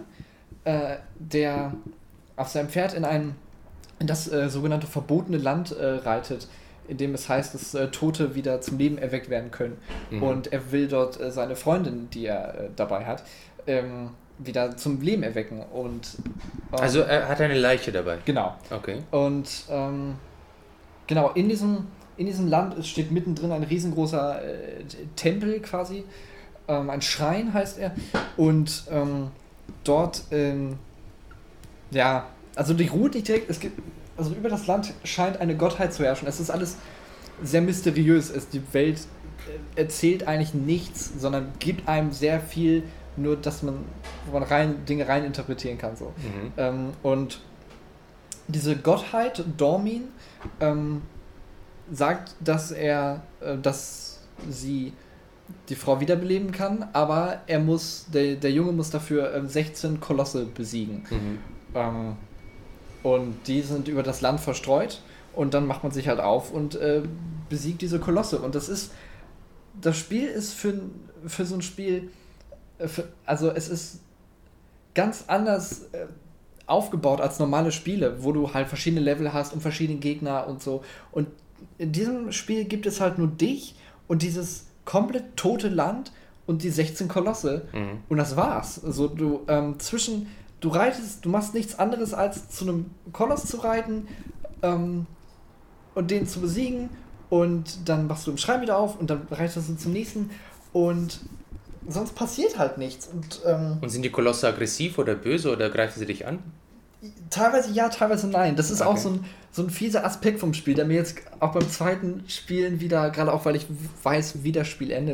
der auf seinem Pferd in das sogenannte verbotene Land reitet, in dem es heißt, dass Tote wieder zum Leben erweckt werden können. Und er will dort seine Freundin, die er dabei hat, wieder zum Leben erwecken. Und also er hat eine Leiche dabei? Genau. Okay. Und genau, in diesem Land steht mittendrin ein riesengroßer Tempel quasi, ein Schrein heißt er, und dort, also die ruht nicht direkt, also über das Land scheint eine Gottheit zu herrschen. Es ist alles sehr mysteriös, die Welt erzählt eigentlich nichts, sondern gibt einem sehr viel, nur dass wo man Dinge rein interpretieren kann. So. Und diese Gottheit, Dormin, sagt, dass sie die Frau wiederbeleben kann, aber der Junge muss dafür 16 Kolosse besiegen. Und die sind über das Land verstreut und dann macht man sich halt auf und besiegt diese Kolosse. Und das Spiel ist für so ein Spiel, also es ist ganz anders aufgebaut als normale Spiele, wo du halt verschiedene Level hast und verschiedene Gegner und so. Und in diesem Spiel gibt es halt nur dich und dieses komplett tote Land und die 16 Kolosse und das war's. Also du machst nichts anderes als zu einem Koloss zu reiten und den zu besiegen und dann machst du den Schrein wieder auf und dann reitest du zum nächsten und sonst passiert halt nichts. Und sind die Kolosse aggressiv oder böse oder greifen sie dich an? Teilweise ja, teilweise nein. Das ist auch so ein fieser Aspekt vom Spiel, der mir jetzt auch beim zweiten Spielen wieder, gerade auch weil ich weiß, wie das Spiel endet,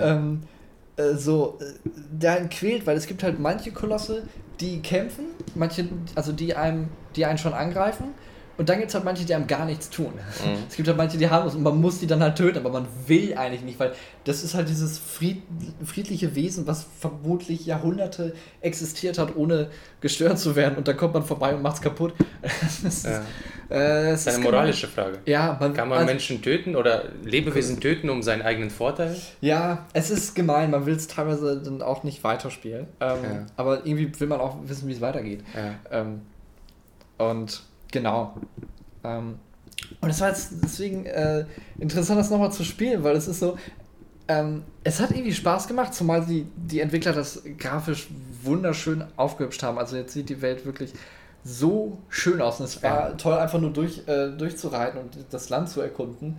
der einen quält, weil es gibt halt manche Kolosse, die kämpfen, manche, also die einen schon angreifen. Und dann gibt es halt manche, die einem gar nichts tun. Es gibt halt manche, die harmlos und man muss die dann halt töten, aber man will eigentlich nicht, weil das ist halt dieses friedliche Wesen, was vermutlich Jahrhunderte existiert hat, ohne gestört zu werden. Und dann kommt man vorbei und macht es kaputt. Das ist eine moralische Frage. Ja, kann man Menschen töten oder Lebewesen töten um seinen eigenen Vorteil? Ja, es ist gemein. Man will es teilweise dann auch nicht weiterspielen. Aber irgendwie will man auch wissen, wie es weitergeht. Und genau. Und es war jetzt deswegen interessant, das nochmal zu spielen, weil es ist so, es hat irgendwie Spaß gemacht, zumal die Entwickler das grafisch wunderschön aufgehübscht haben. Also jetzt sieht die Welt wirklich so schön aus und es war toll, einfach nur durchzureiten und das Land zu erkunden.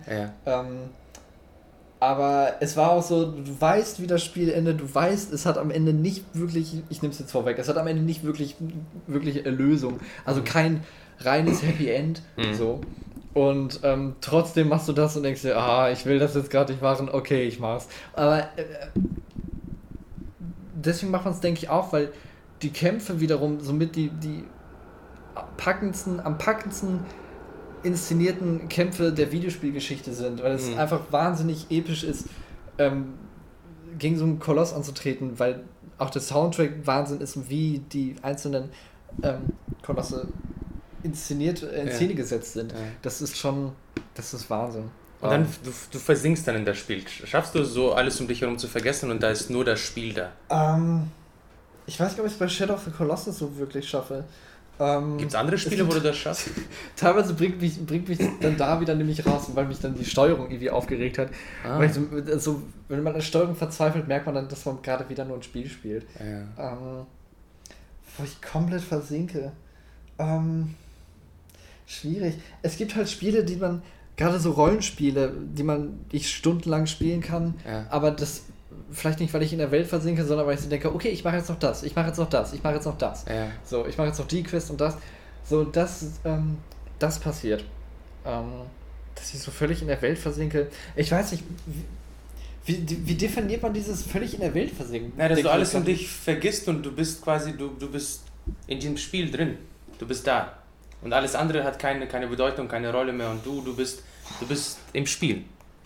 Aber es war auch so, du weißt, wie das Spiel endet, du weißt, es hat am Ende nicht wirklich, ich nehme es jetzt vorweg, es hat am Ende nicht wirklich Erlösung. Also kein reines Happy End, so. Und trotzdem machst du das und denkst dir, ich will das jetzt gerade nicht machen, okay, ich mach's. Aber deswegen macht man es, denke ich, auch, weil die Kämpfe wiederum somit die am packendsten inszenierten Kämpfe der Videospielgeschichte sind, weil es einfach wahnsinnig episch ist, gegen so einen Koloss anzutreten, weil auch der Soundtrack Wahnsinn ist, wie die einzelnen Kolosse in Szene gesetzt sind. Das ist Wahnsinn. Und dann, du versinkst dann in das Spiel. Schaffst du so alles um dich herum zu vergessen und da ist nur das Spiel da? Ich weiß nicht, ob ich es bei Shadow of the Colossus so wirklich schaffe. Gibt es andere Spiele, wo du das schaffst? Teilweise bringt mich dann da wieder nämlich raus, weil mich dann die Steuerung irgendwie aufgeregt hat. Weil wenn man an der Steuerung verzweifelt, merkt man dann, dass man gerade wieder nur ein Spiel spielt. Wo ich komplett versinke. Schwierig. Es gibt halt Spiele, die man, gerade so Rollenspiele, die ich stundenlang spielen kann, aber das vielleicht nicht, weil ich in der Welt versinke, sondern weil ich so denke, okay, ich mache jetzt noch das, ich mache jetzt noch das, ich mache jetzt noch das. So, ich mache jetzt noch die Quest und das. So, das passiert. Dass ich so völlig in der Welt versinke. Ich weiß nicht, wie definiert man dieses völlig in der Welt versinken? Ja, dass du alles um dich vergisst und du bist quasi, du bist in diesem Spiel drin. Du bist da. Und alles andere hat keine Bedeutung, keine Rolle mehr und du bist im Spiel.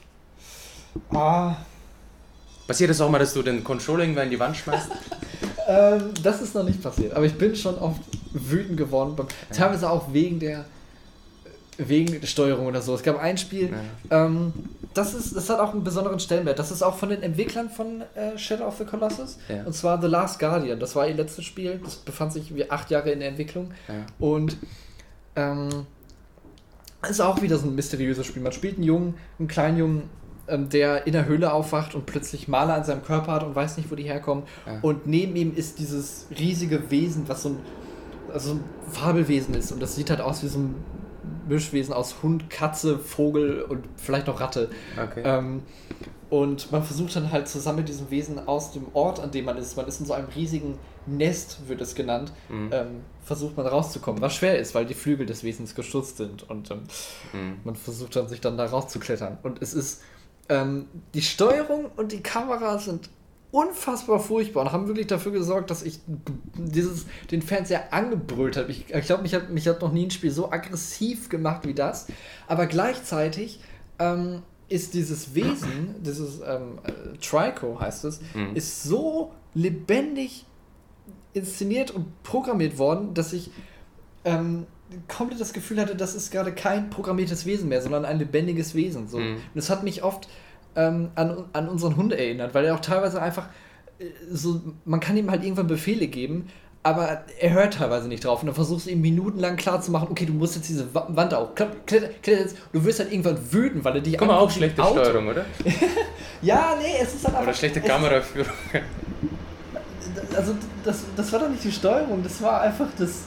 Passiert es auch mal, dass du den Controller irgendwann in die Wand schmeißt? Das ist noch nicht passiert, aber ich bin schon oft wütend geworden, teilweise auch wegen der Steuerung oder so. Es gab ein Spiel, das hat auch einen besonderen Stellenwert. Das ist auch von den Entwicklern von Shadow of the Colossus, und zwar The Last Guardian. Das war ihr letztes Spiel, das befand sich wie 8 Jahre in der Entwicklung und ist auch wieder so ein mysteriöses Spiel. Man spielt einen kleinen Jungen, der in der Höhle aufwacht und plötzlich Maler an seinem Körper hat und weiß nicht, wo die herkommen. Ja. Und neben ihm ist dieses riesige Wesen, was so ein Fabelwesen ist. Und das sieht halt aus wie so ein Mischwesen aus Hund, Katze, Vogel und vielleicht noch Ratte. Okay. Und man versucht dann halt zusammen mit diesem Wesen aus dem Ort, an dem man ist in so einem riesigen Nest, wird es genannt, versucht man rauszukommen, was schwer ist, weil die Flügel des Wesens gestutzt sind und man versucht dann, sich dann da rauszuklettern. Und es ist, die Steuerung und die Kamera sind unfassbar furchtbar und haben wirklich dafür gesorgt, dass ich den Fernseher angebrüllt habe. Ich glaube, mich hat noch nie ein Spiel so aggressiv gemacht wie das, aber gleichzeitig ist dieses Wesen, dieses Trico heißt es, ist so lebendig inszeniert und programmiert worden, dass ich komplett das Gefühl hatte, das ist gerade kein programmiertes Wesen mehr, sondern ein lebendiges Wesen. So. Und das hat mich oft an unseren Hund erinnert, weil er auch teilweise einfach so, man kann ihm halt irgendwann Befehle geben, aber er hört teilweise nicht drauf und dann versuchst du ihm minutenlang klarzumachen, okay, du musst jetzt diese Wand auch, kletter jetzt, du wirst halt irgendwann wütend, weil er dich... Guck mal, auch schlechte Steuerung, oder? Ja, nee, es ist halt einfach... Oder schlechte Kameraführung. Also, das war doch nicht die Steuerung, das war einfach das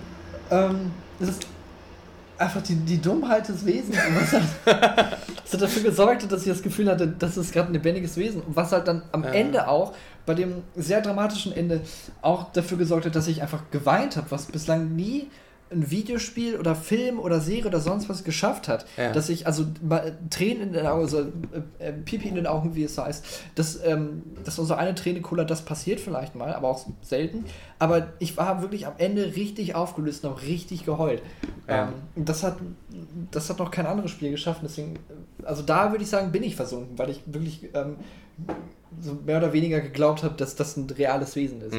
ist einfach die Dummheit des Wesens. Und das hat dafür gesorgt, dass ich das Gefühl hatte, das ist gerade ein lebendiges Wesen. Und was halt dann am Ende auch, bei dem sehr dramatischen Ende, auch dafür gesorgt hat, dass ich einfach geweint habe, was bislang nie ein Videospiel oder Film oder Serie oder sonst was geschafft hat. Ja. Dass ich, also Tränen in den Augen, also Pipi in den Augen, wie es heißt, dass so eine Träne kullert, das passiert vielleicht mal, aber auch selten. Aber ich war wirklich am Ende richtig aufgelöst und habe richtig geheult. Ja. Das hat noch kein anderes Spiel geschafft. Deswegen, also da würde ich sagen, bin ich versunken, weil ich wirklich so mehr oder weniger geglaubt habe, dass das ein reales Wesen ist.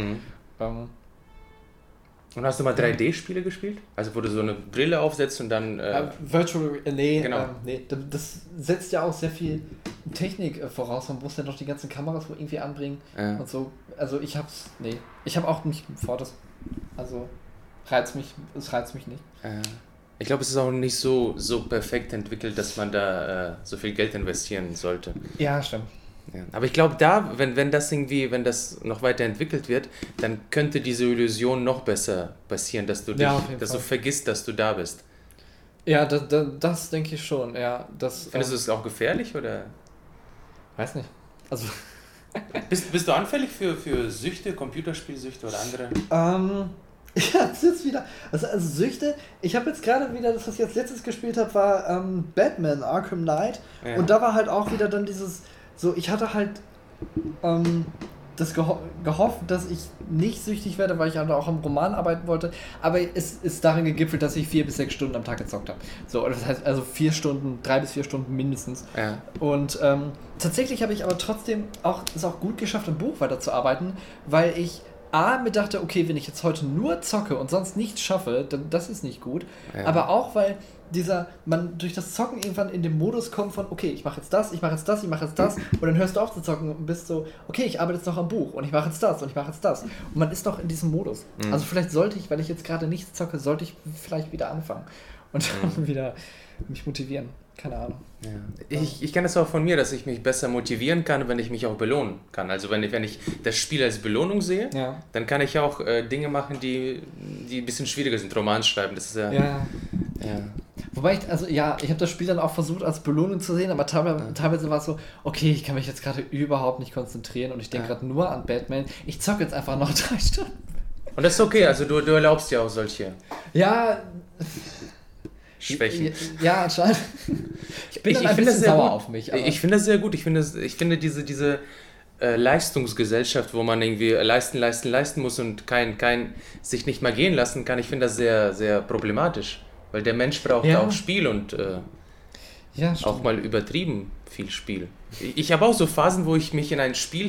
Und hast du mal 3D-Spiele gespielt? Also wo du so eine Brille aufsetzt und dann... Virtual... Nee, genau. Nee, das setzt ja auch sehr viel Technik voraus. Man muss ja noch die ganzen Kameras irgendwie anbringen und so. Also ich habe auch nicht vor, das... Also es reizt mich nicht. Ich glaube, es ist auch nicht so perfekt entwickelt, dass man da so viel Geld investieren sollte. Ja, stimmt. Ja, aber ich glaube, wenn das noch weiterentwickelt wird, dann könnte diese Illusion noch besser passieren, dass du du vergisst, dass du da bist. Ja, das denke ich schon. Ja, findest du es auch gefährlich oder? Weiß nicht. Also bist du anfällig für Süchte, Computerspielsüchte oder andere? Ja, das ist jetzt wieder. Also Süchte. Ich habe jetzt gerade wieder, das, was ich als letztes gespielt habe, war Batman Arkham Knight. Ja. Und da war halt auch wieder dann dieses. So, ich hatte halt das gehofft, dass ich nicht süchtig werde, weil ich halt auch am Roman arbeiten wollte. Aber es ist darin gegipfelt, dass ich 4 bis 6 Stunden am Tag gezockt habe. So, das heißt also 3 bis 4 Stunden mindestens. Ja. Und tatsächlich habe ich aber trotzdem es auch gut geschafft, im Buch weiterzuarbeiten, weil ich mir dachte, okay, wenn ich jetzt heute nur zocke und sonst nichts schaffe, dann das ist nicht gut. Ja. Aber auch, weil man durch das Zocken irgendwann in den Modus kommt von, okay, ich mache jetzt das, ich mache jetzt das, ich mache jetzt das und dann hörst du auf zu zocken und bist so, okay, ich arbeite jetzt noch am Buch und ich mache jetzt das und ich mache jetzt das. Und man ist noch in diesem Modus. Also vielleicht sollte ich, weil ich jetzt gerade nichts zocke, sollte ich vielleicht wieder anfangen und dann wieder mich motivieren. Keine Ahnung. Ja. Ich kenne das auch von mir, dass ich mich besser motivieren kann, wenn ich mich auch belohnen kann. Also wenn ich das Spiel als Belohnung sehe, dann kann ich auch Dinge machen, die ein bisschen schwieriger sind. Roman schreiben, das ist ja. Wobei ich habe das Spiel dann auch versucht als Belohnung zu sehen, aber teilweise war es so, okay, ich kann mich jetzt gerade überhaupt nicht konzentrieren und ich denke gerade nur an Batman. Ich zocke jetzt einfach noch 3 Stunden. Und das ist okay, also du erlaubst ja auch solche. Ja. Schwächen. Ja, anscheinend. Ich bin ein bisschen sauer auf mich. Aber ich finde das sehr gut. Ich finde diese Leistungsgesellschaft, wo man irgendwie leisten muss und sich nicht mal gehen lassen kann, ich finde das sehr, sehr problematisch. Weil der Mensch braucht auch Spiel und auch mal übertrieben viel Spiel. Ich habe auch so Phasen, wo ich mich in ein Spiel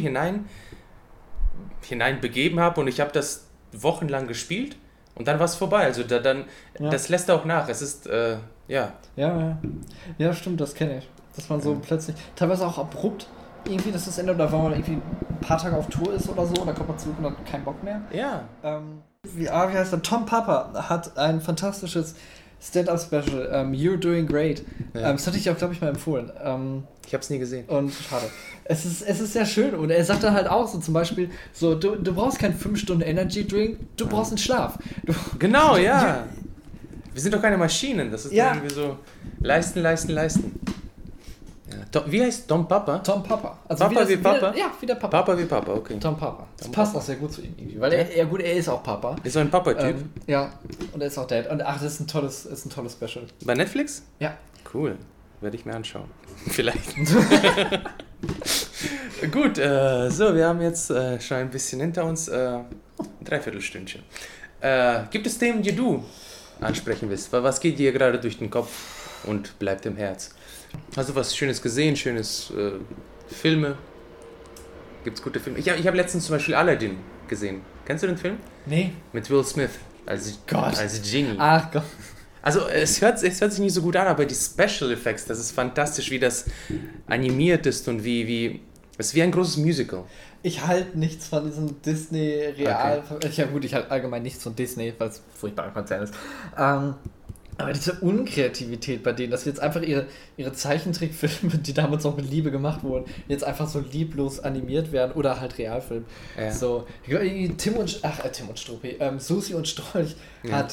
hinein begeben habe und ich habe das wochenlang gespielt. Und dann war es vorbei, also das lässt auch nach, es ist, Ja, stimmt, das kenne ich. Dass man so plötzlich, teilweise auch abrupt, irgendwie, dass das Ende, oder wenn man irgendwie ein paar Tage auf Tour ist oder so, und dann kommt man zurück und hat keinen Bock mehr. Ja. Wie heißt der? Tom Papa hat ein fantastisches Stand-Up-Special, You're Doing Great. Ja. Das hatte ich auch, glaube ich, mal empfohlen. Ich habe es nie gesehen. Und schade. Es ist sehr schön. Und er sagt dann halt auch so zum Beispiel, so, du brauchst keinen 5-Stunden-Energy-Drink, du brauchst einen Schlaf. Genau, ja. Wir sind doch keine Maschinen. Das ist irgendwie so leisten. Ja. Wie heißt Tom Papa? Tom Papa. Also Papa wie Papa? Wie der Papa. Papa wie Papa, okay. Tom Papa. Das Tom passt Papa. auch sehr gut zu ihm irgendwie. Weil er ist auch Papa. Ist so ein Papa-Typ. Ja, und er ist auch Dad. Und das ist ein tolles Special. Bei Netflix? Ja. Cool. Werde ich mir anschauen. Vielleicht. Gut, so, wir haben jetzt schon ein bisschen hinter uns. Ein Dreiviertelstündchen. Gibt es Themen, die du ansprechen willst? Was geht dir gerade durch den Kopf und bleibt im Herz? Hast du was Schönes gesehen? Filme? Gibt's gute Filme? Ich hab letztens zum Beispiel Aladdin gesehen. Kennst du den Film? Nee. Mit Will Smith als Genie. Ach Gott. Also es hört sich nicht so gut an, aber die Special Effects, das ist fantastisch, wie das animiert ist und wie es ist wie ein großes Musical. Ich halte nichts von diesem Disney-Real... Okay. Ja gut, ich halte allgemein nichts von Disney, weil es furchtbar Konzern ist. Aber diese Unkreativität bei denen, dass jetzt einfach ihre Zeichentrickfilme, die damals noch mit Liebe gemacht wurden, jetzt einfach so lieblos animiert werden oder halt Realfilm. Ja. So, Tim und Struppi, Susi und Strolch hat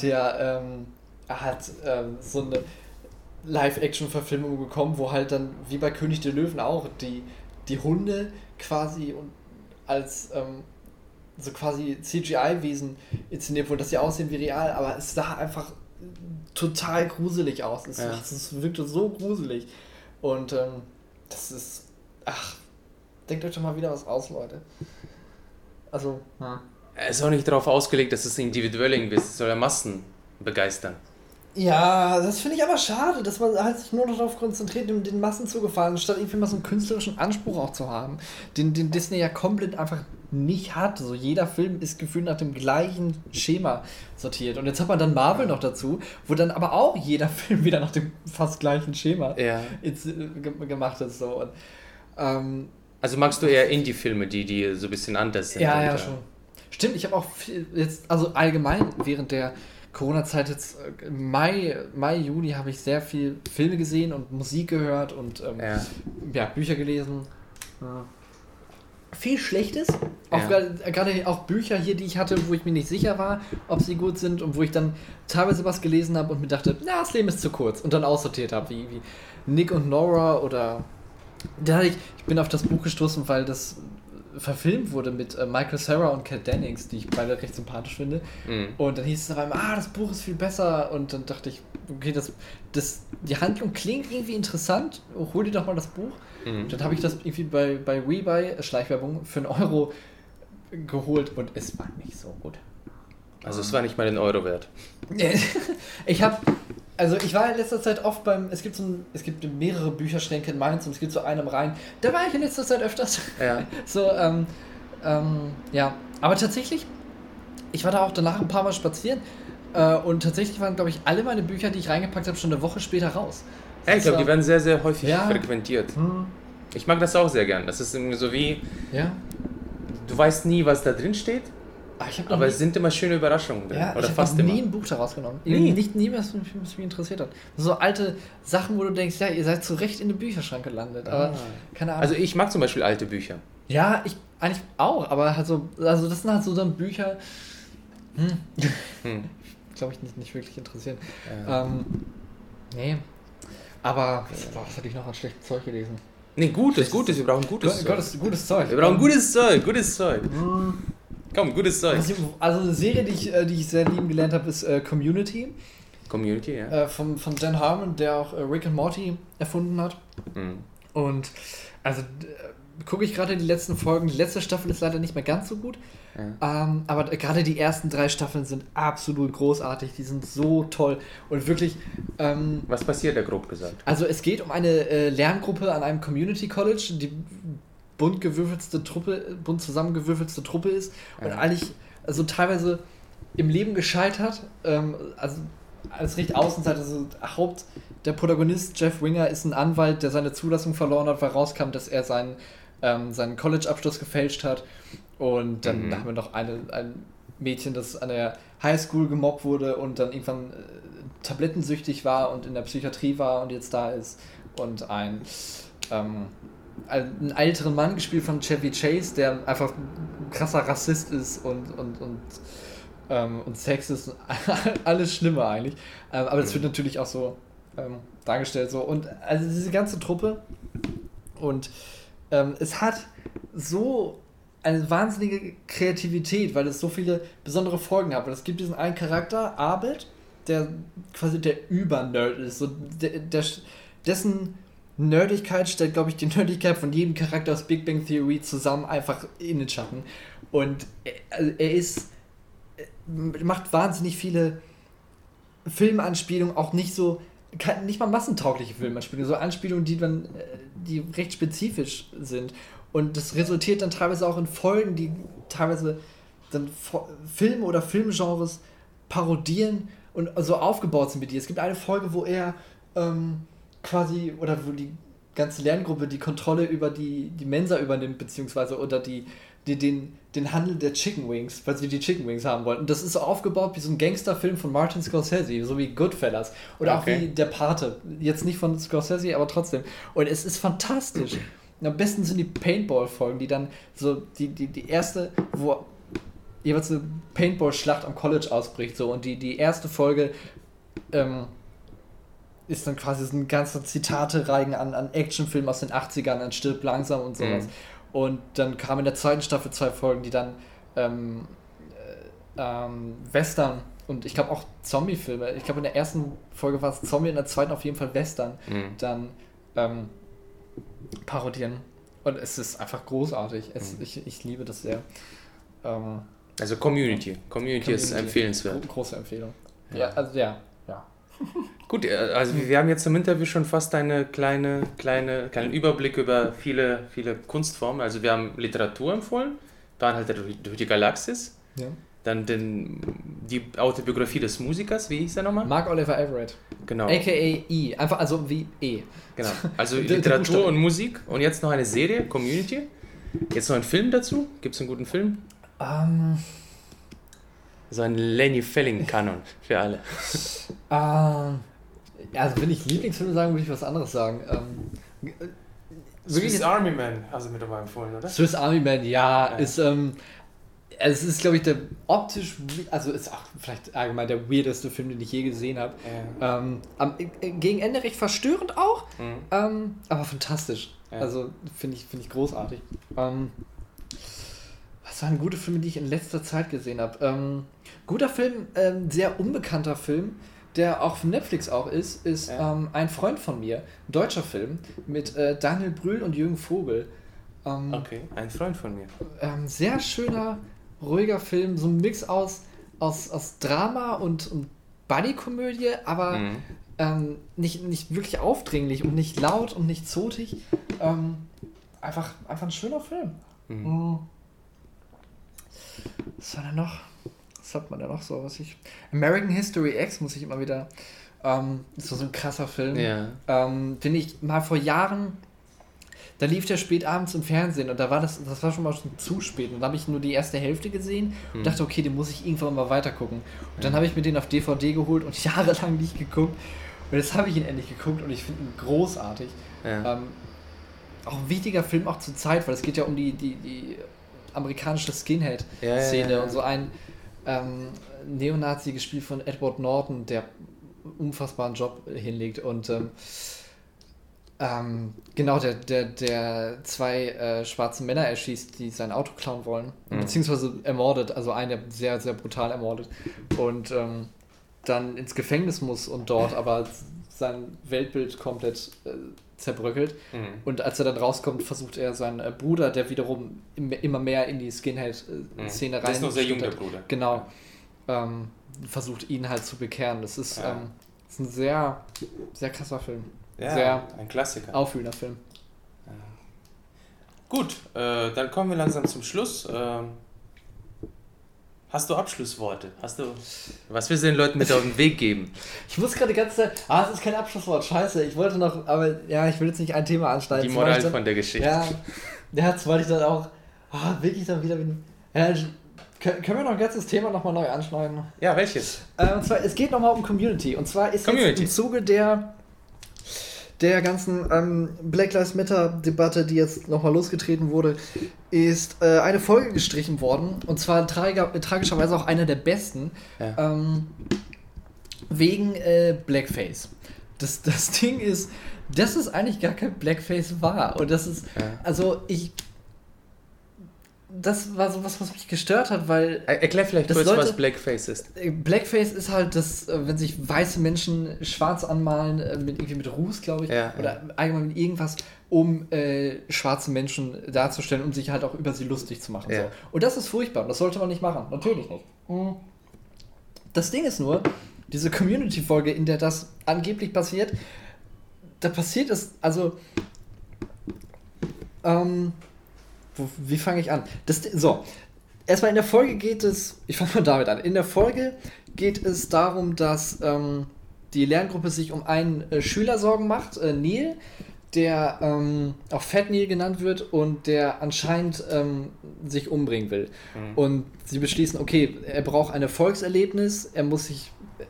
so eine Live-Action-Verfilmung bekommen, wo halt dann, wie bei König der Löwen auch, die Hunde quasi und als so quasi CGI-Wesen inszeniert wurden, dass sie aussehen wie real, aber es sah einfach total gruselig aus. Es wirkte so gruselig. Und das ist... denkt euch doch mal wieder was aus, Leute. Also, Es ist auch nicht darauf ausgelegt, dass es individuell irgendwie ist. Es soll ja Massen begeistern. Ja, das finde ich aber schade, dass man halt sich nur noch darauf konzentriert, den Massen zu gefallen, statt irgendwie mal so einen künstlerischen Anspruch auch zu haben, den Disney ja komplett einfach nicht hat. So jeder Film ist gefühlt nach dem gleichen Schema sortiert. Und jetzt hat man dann Marvel noch dazu, wo dann aber auch jeder Film wieder nach dem fast gleichen Schema gemacht ist. So. Und, also magst du eher Indie-Filme, die so ein bisschen anders sind? Ja, schon. Stimmt, ich habe auch viel jetzt, also allgemein während der Corona-Zeit jetzt, Mai, Juni habe ich sehr viel Filme gesehen und Musik gehört und Bücher gelesen. Ja. Viel Schlechtes, gerade auch Bücher hier, die ich hatte, wo ich mir nicht sicher war, ob sie gut sind und wo ich dann teilweise was gelesen habe und mir dachte, das Leben ist zu kurz und dann aussortiert habe, wie Nick und Nora oder ich bin auf das Buch gestoßen, weil das verfilmt wurde mit Michael Cera und Kat Dennings, die ich beide recht sympathisch finde. Und dann hieß es auf einmal, das Buch ist viel besser. Und dann dachte ich, okay, die Handlung klingt irgendwie interessant. Hol dir doch mal das Buch. Und dann habe ich das irgendwie bei Rebuy, Schleichwerbung, für €1 geholt und es war nicht so gut. Also es war nicht mal den Euro wert. Ich war in letzter Zeit oft es gibt mehrere Bücherschränke in Mainz und es gibt so einen am Rhein. Da war ich in letzter Zeit öfters. Ja. So, aber tatsächlich, ich war da auch danach ein paar Mal spazieren und tatsächlich waren, glaube ich, alle meine Bücher, die ich reingepackt habe, schon eine Woche später raus. Ich glaube, die werden sehr, sehr häufig frequentiert. Ich mag das auch sehr gern. Das ist irgendwie so wie, du weißt nie, was da drin steht. Aber es sind immer schöne Überraschungen drin. Ja, oder ich fast habe immer. nie ein Buch daraus genommen. Nie, was mich interessiert hat. So alte Sachen, wo du denkst, ja, ihr seid zu Recht in den Bücherschrank gelandet. Aber keine Ahnung. Also ich mag zum Beispiel alte Bücher. Ja, ich eigentlich auch. Aber halt so, also das sind halt so dann Bücher, glaube ich, nicht wirklich interessieren. Ja. Nee. Aber was hatte ich noch an schlechtem Zeug gelesen? Nee, Gutes. Wir brauchen gutes Zeug. Wir brauchen gutes Zeug. Komm, gutes Zeug. Also eine Serie, die ich sehr lieben gelernt habe, ist Community. Community, ja. Von Dan Harmon, der auch Rick and Morty erfunden hat. Und also gucke ich gerade die letzten Folgen. Die letzte Staffel ist leider nicht mehr ganz so gut. Ja. Aber gerade die ersten 3 Staffeln sind absolut großartig. Die sind so toll. Und wirklich... was passiert da grob gesagt? Also es geht um eine Lerngruppe an einem Community College, die bunt zusammengewürfelste Truppe ist und eigentlich also teilweise im Leben gescheitert, also als recht Außenseiter, also der Protagonist Jeff Winger ist ein Anwalt, der seine Zulassung verloren hat, weil rauskam, dass er seinen College-Abschluss gefälscht hat und dann haben wir noch ein Mädchen, das an der Highschool gemobbt wurde und dann irgendwann tablettensüchtig war und in der Psychiatrie war und jetzt da ist. Und einen älteren Mann gespielt von Chevy Chase, der einfach ein krasser Rassist ist und Sexist, alles Schlimme eigentlich. Aber das wird natürlich auch so dargestellt. So. Und also diese ganze Truppe und es hat so eine wahnsinnige Kreativität, weil es so viele besondere Folgen hat. Weil es gibt diesen einen Charakter, Abed, der quasi der Über-Nerd ist. So dessen Nerdigkeit stellt, glaube ich, die Nerdigkeit von jedem Charakter aus Big Bang Theory zusammen einfach in den Schatten. Und er macht wahnsinnig viele Filmanspielungen, auch nicht mal massentaugliche Filmanspielungen, so Anspielungen, die recht spezifisch sind. Und das resultiert dann teilweise auch in Folgen, die teilweise dann Filme oder Filmgenres parodieren und so aufgebaut sind mit dir. Es gibt eine Folge, wo er wo die ganze Lerngruppe die Kontrolle über die Mensa übernimmt, beziehungsweise oder den Handel der Chicken Wings, weil sie die Chicken Wings haben wollten. Das ist so aufgebaut wie so ein Gangsterfilm von Martin Scorsese, so wie Goodfellas. Oder auch wie Der Pate. Jetzt nicht von Scorsese, aber trotzdem. Und es ist fantastisch. Und am besten sind die Paintball-Folgen, die dann so die erste, wo jeweils eine Paintball-Schlacht am College ausbricht. So. Und die erste Folge ist dann quasi so ein ganzer Zitate-Reigen an Actionfilmen aus den 80ern, an Stirb langsam und sowas. Und dann kamen in der zweiten Staffel 2 Folgen, die dann Western und ich glaube auch Zombie-Filme, ich glaube in der ersten Folge war es Zombie, in der zweiten auf jeden Fall Western, dann parodieren. Und es ist einfach großartig. Ich liebe das sehr. Also Community ist empfehlenswert. Große Empfehlung. Ja. Gut, also wir haben jetzt im Interview schon fast einen kleinen Überblick über viele, viele Kunstformen. Also wir haben Literatur empfohlen, dann halt durch die Galaxis, dann die Autobiografie des Musikers, wie hieß er nochmal? Mark Oliver Everett. Genau. A.k.a. E, einfach also wie E. Genau, also Literatur und Musik und jetzt noch eine Serie, Community. Jetzt noch ein Film dazu, gibt es einen guten Film? So ein Lenny Felling-Kanon für alle. Also wenn ich Lieblingsfilme sagen, würde ich was anderes sagen. Swiss Army Man hast du mir dabei empfohlen, oder? Swiss Army Man, ja. Ist, es ist, glaube ich, der optisch, also ist auch vielleicht allgemein der weirdeste Film, den ich je gesehen habe. Gegen Ende recht verstörend auch, aber fantastisch. Ja. Also finde ich großartig. Was waren gute Filme, die ich in letzter Zeit gesehen habe? Guter Film, sehr unbekannter Film, der auch von Netflix auch ist Ein Freund von mir, ein deutscher Film mit Daniel Brühl und Jürgen Vogel. Okay, Ein Freund von mir. Sehr schöner, ruhiger Film, so ein Mix aus Drama und Buddy-Komödie, aber nicht wirklich aufdringlich und nicht laut und nicht zotig. Einfach ein schöner Film. Was war da noch? Was hat man da noch so? American History X muss ich immer wieder. Ist so ein krasser Film. Ja. Den ich mal vor Jahren. Da lief der spät abends im Fernsehen und das war schon mal zu spät. Und dann habe ich nur die erste Hälfte gesehen und dachte, okay, den muss ich irgendwann mal weiter gucken. Und dann habe ich mir den auf DVD geholt und jahrelang nicht geguckt. Und jetzt habe ich ihn endlich geguckt und ich finde ihn großartig. Ja. Auch ein wichtiger Film auch zur Zeit, weil es geht ja um die amerikanische Skinhead-Szene und so ein Neonazi gespielt von Edward Norton, der unfassbaren Job hinlegt und genau, der zwei schwarze Männer erschießt, die sein Auto klauen wollen, beziehungsweise ermordet, also eine sehr, sehr brutal ermordet und dann ins Gefängnis muss und dort aber sein Weltbild komplett zerbröckelt. Und als er dann rauskommt, versucht er seinen Bruder, der wiederum immer mehr in die Skinhead-Szene rein. Das ist noch sehr jung, der Bruder. Genau. Versucht ihn halt zu bekehren. Das ist ein sehr, sehr krasser Film. Ja, sehr ein Klassiker. Auffühlender Film. Ja. Gut, dann kommen wir langsam zum Schluss. Hast du Abschlussworte? Was willst du den Leuten mit auf den Weg geben? Ich muss gerade die ganze Zeit, es ist kein Abschlusswort, scheiße. Ich wollte noch, aber ja, ich will jetzt nicht ein Thema anschneiden. Die Moral von der Geschichte. Ja, das wollte ich dann auch, wirklich dann wieder, Können wir noch ein ganzes Thema nochmal neu anschneiden? Ja, welches? Und zwar, es geht nochmal um Community. Und zwar ist jetzt im Zuge der ganzen Black Lives Matter-Debatte, die jetzt nochmal losgetreten wurde, ist eine Folge gestrichen worden. Und zwar tragischerweise auch eine der besten. Ja. Wegen Blackface. Das Ding ist, dass es eigentlich gar kein Blackface war. Und das ist, das war so was mich gestört hat, weil... Erklär vielleicht kurz, was Blackface ist. Blackface ist halt das, wenn sich weiße Menschen schwarz anmalen, mit Ruß, glaube ich, oder allgemein mit irgendwas, um schwarze Menschen darzustellen und sich halt auch über sie lustig zu machen. Ja. So. Und das ist furchtbar, und das sollte man nicht machen. Natürlich nicht. Das Ding ist nur, diese Community-Folge, in der das angeblich passiert, da passiert es, wie fange ich an? Erstmal in der Folge geht es, ich fange mal damit an, in der Folge geht es darum, dass die Lerngruppe sich um einen Schüler Sorgen macht, Neil, der auch Fat Neil genannt wird und der anscheinend sich umbringen will. Mhm. Und sie beschließen, okay, er braucht ein Erfolgserlebnis, er muss sich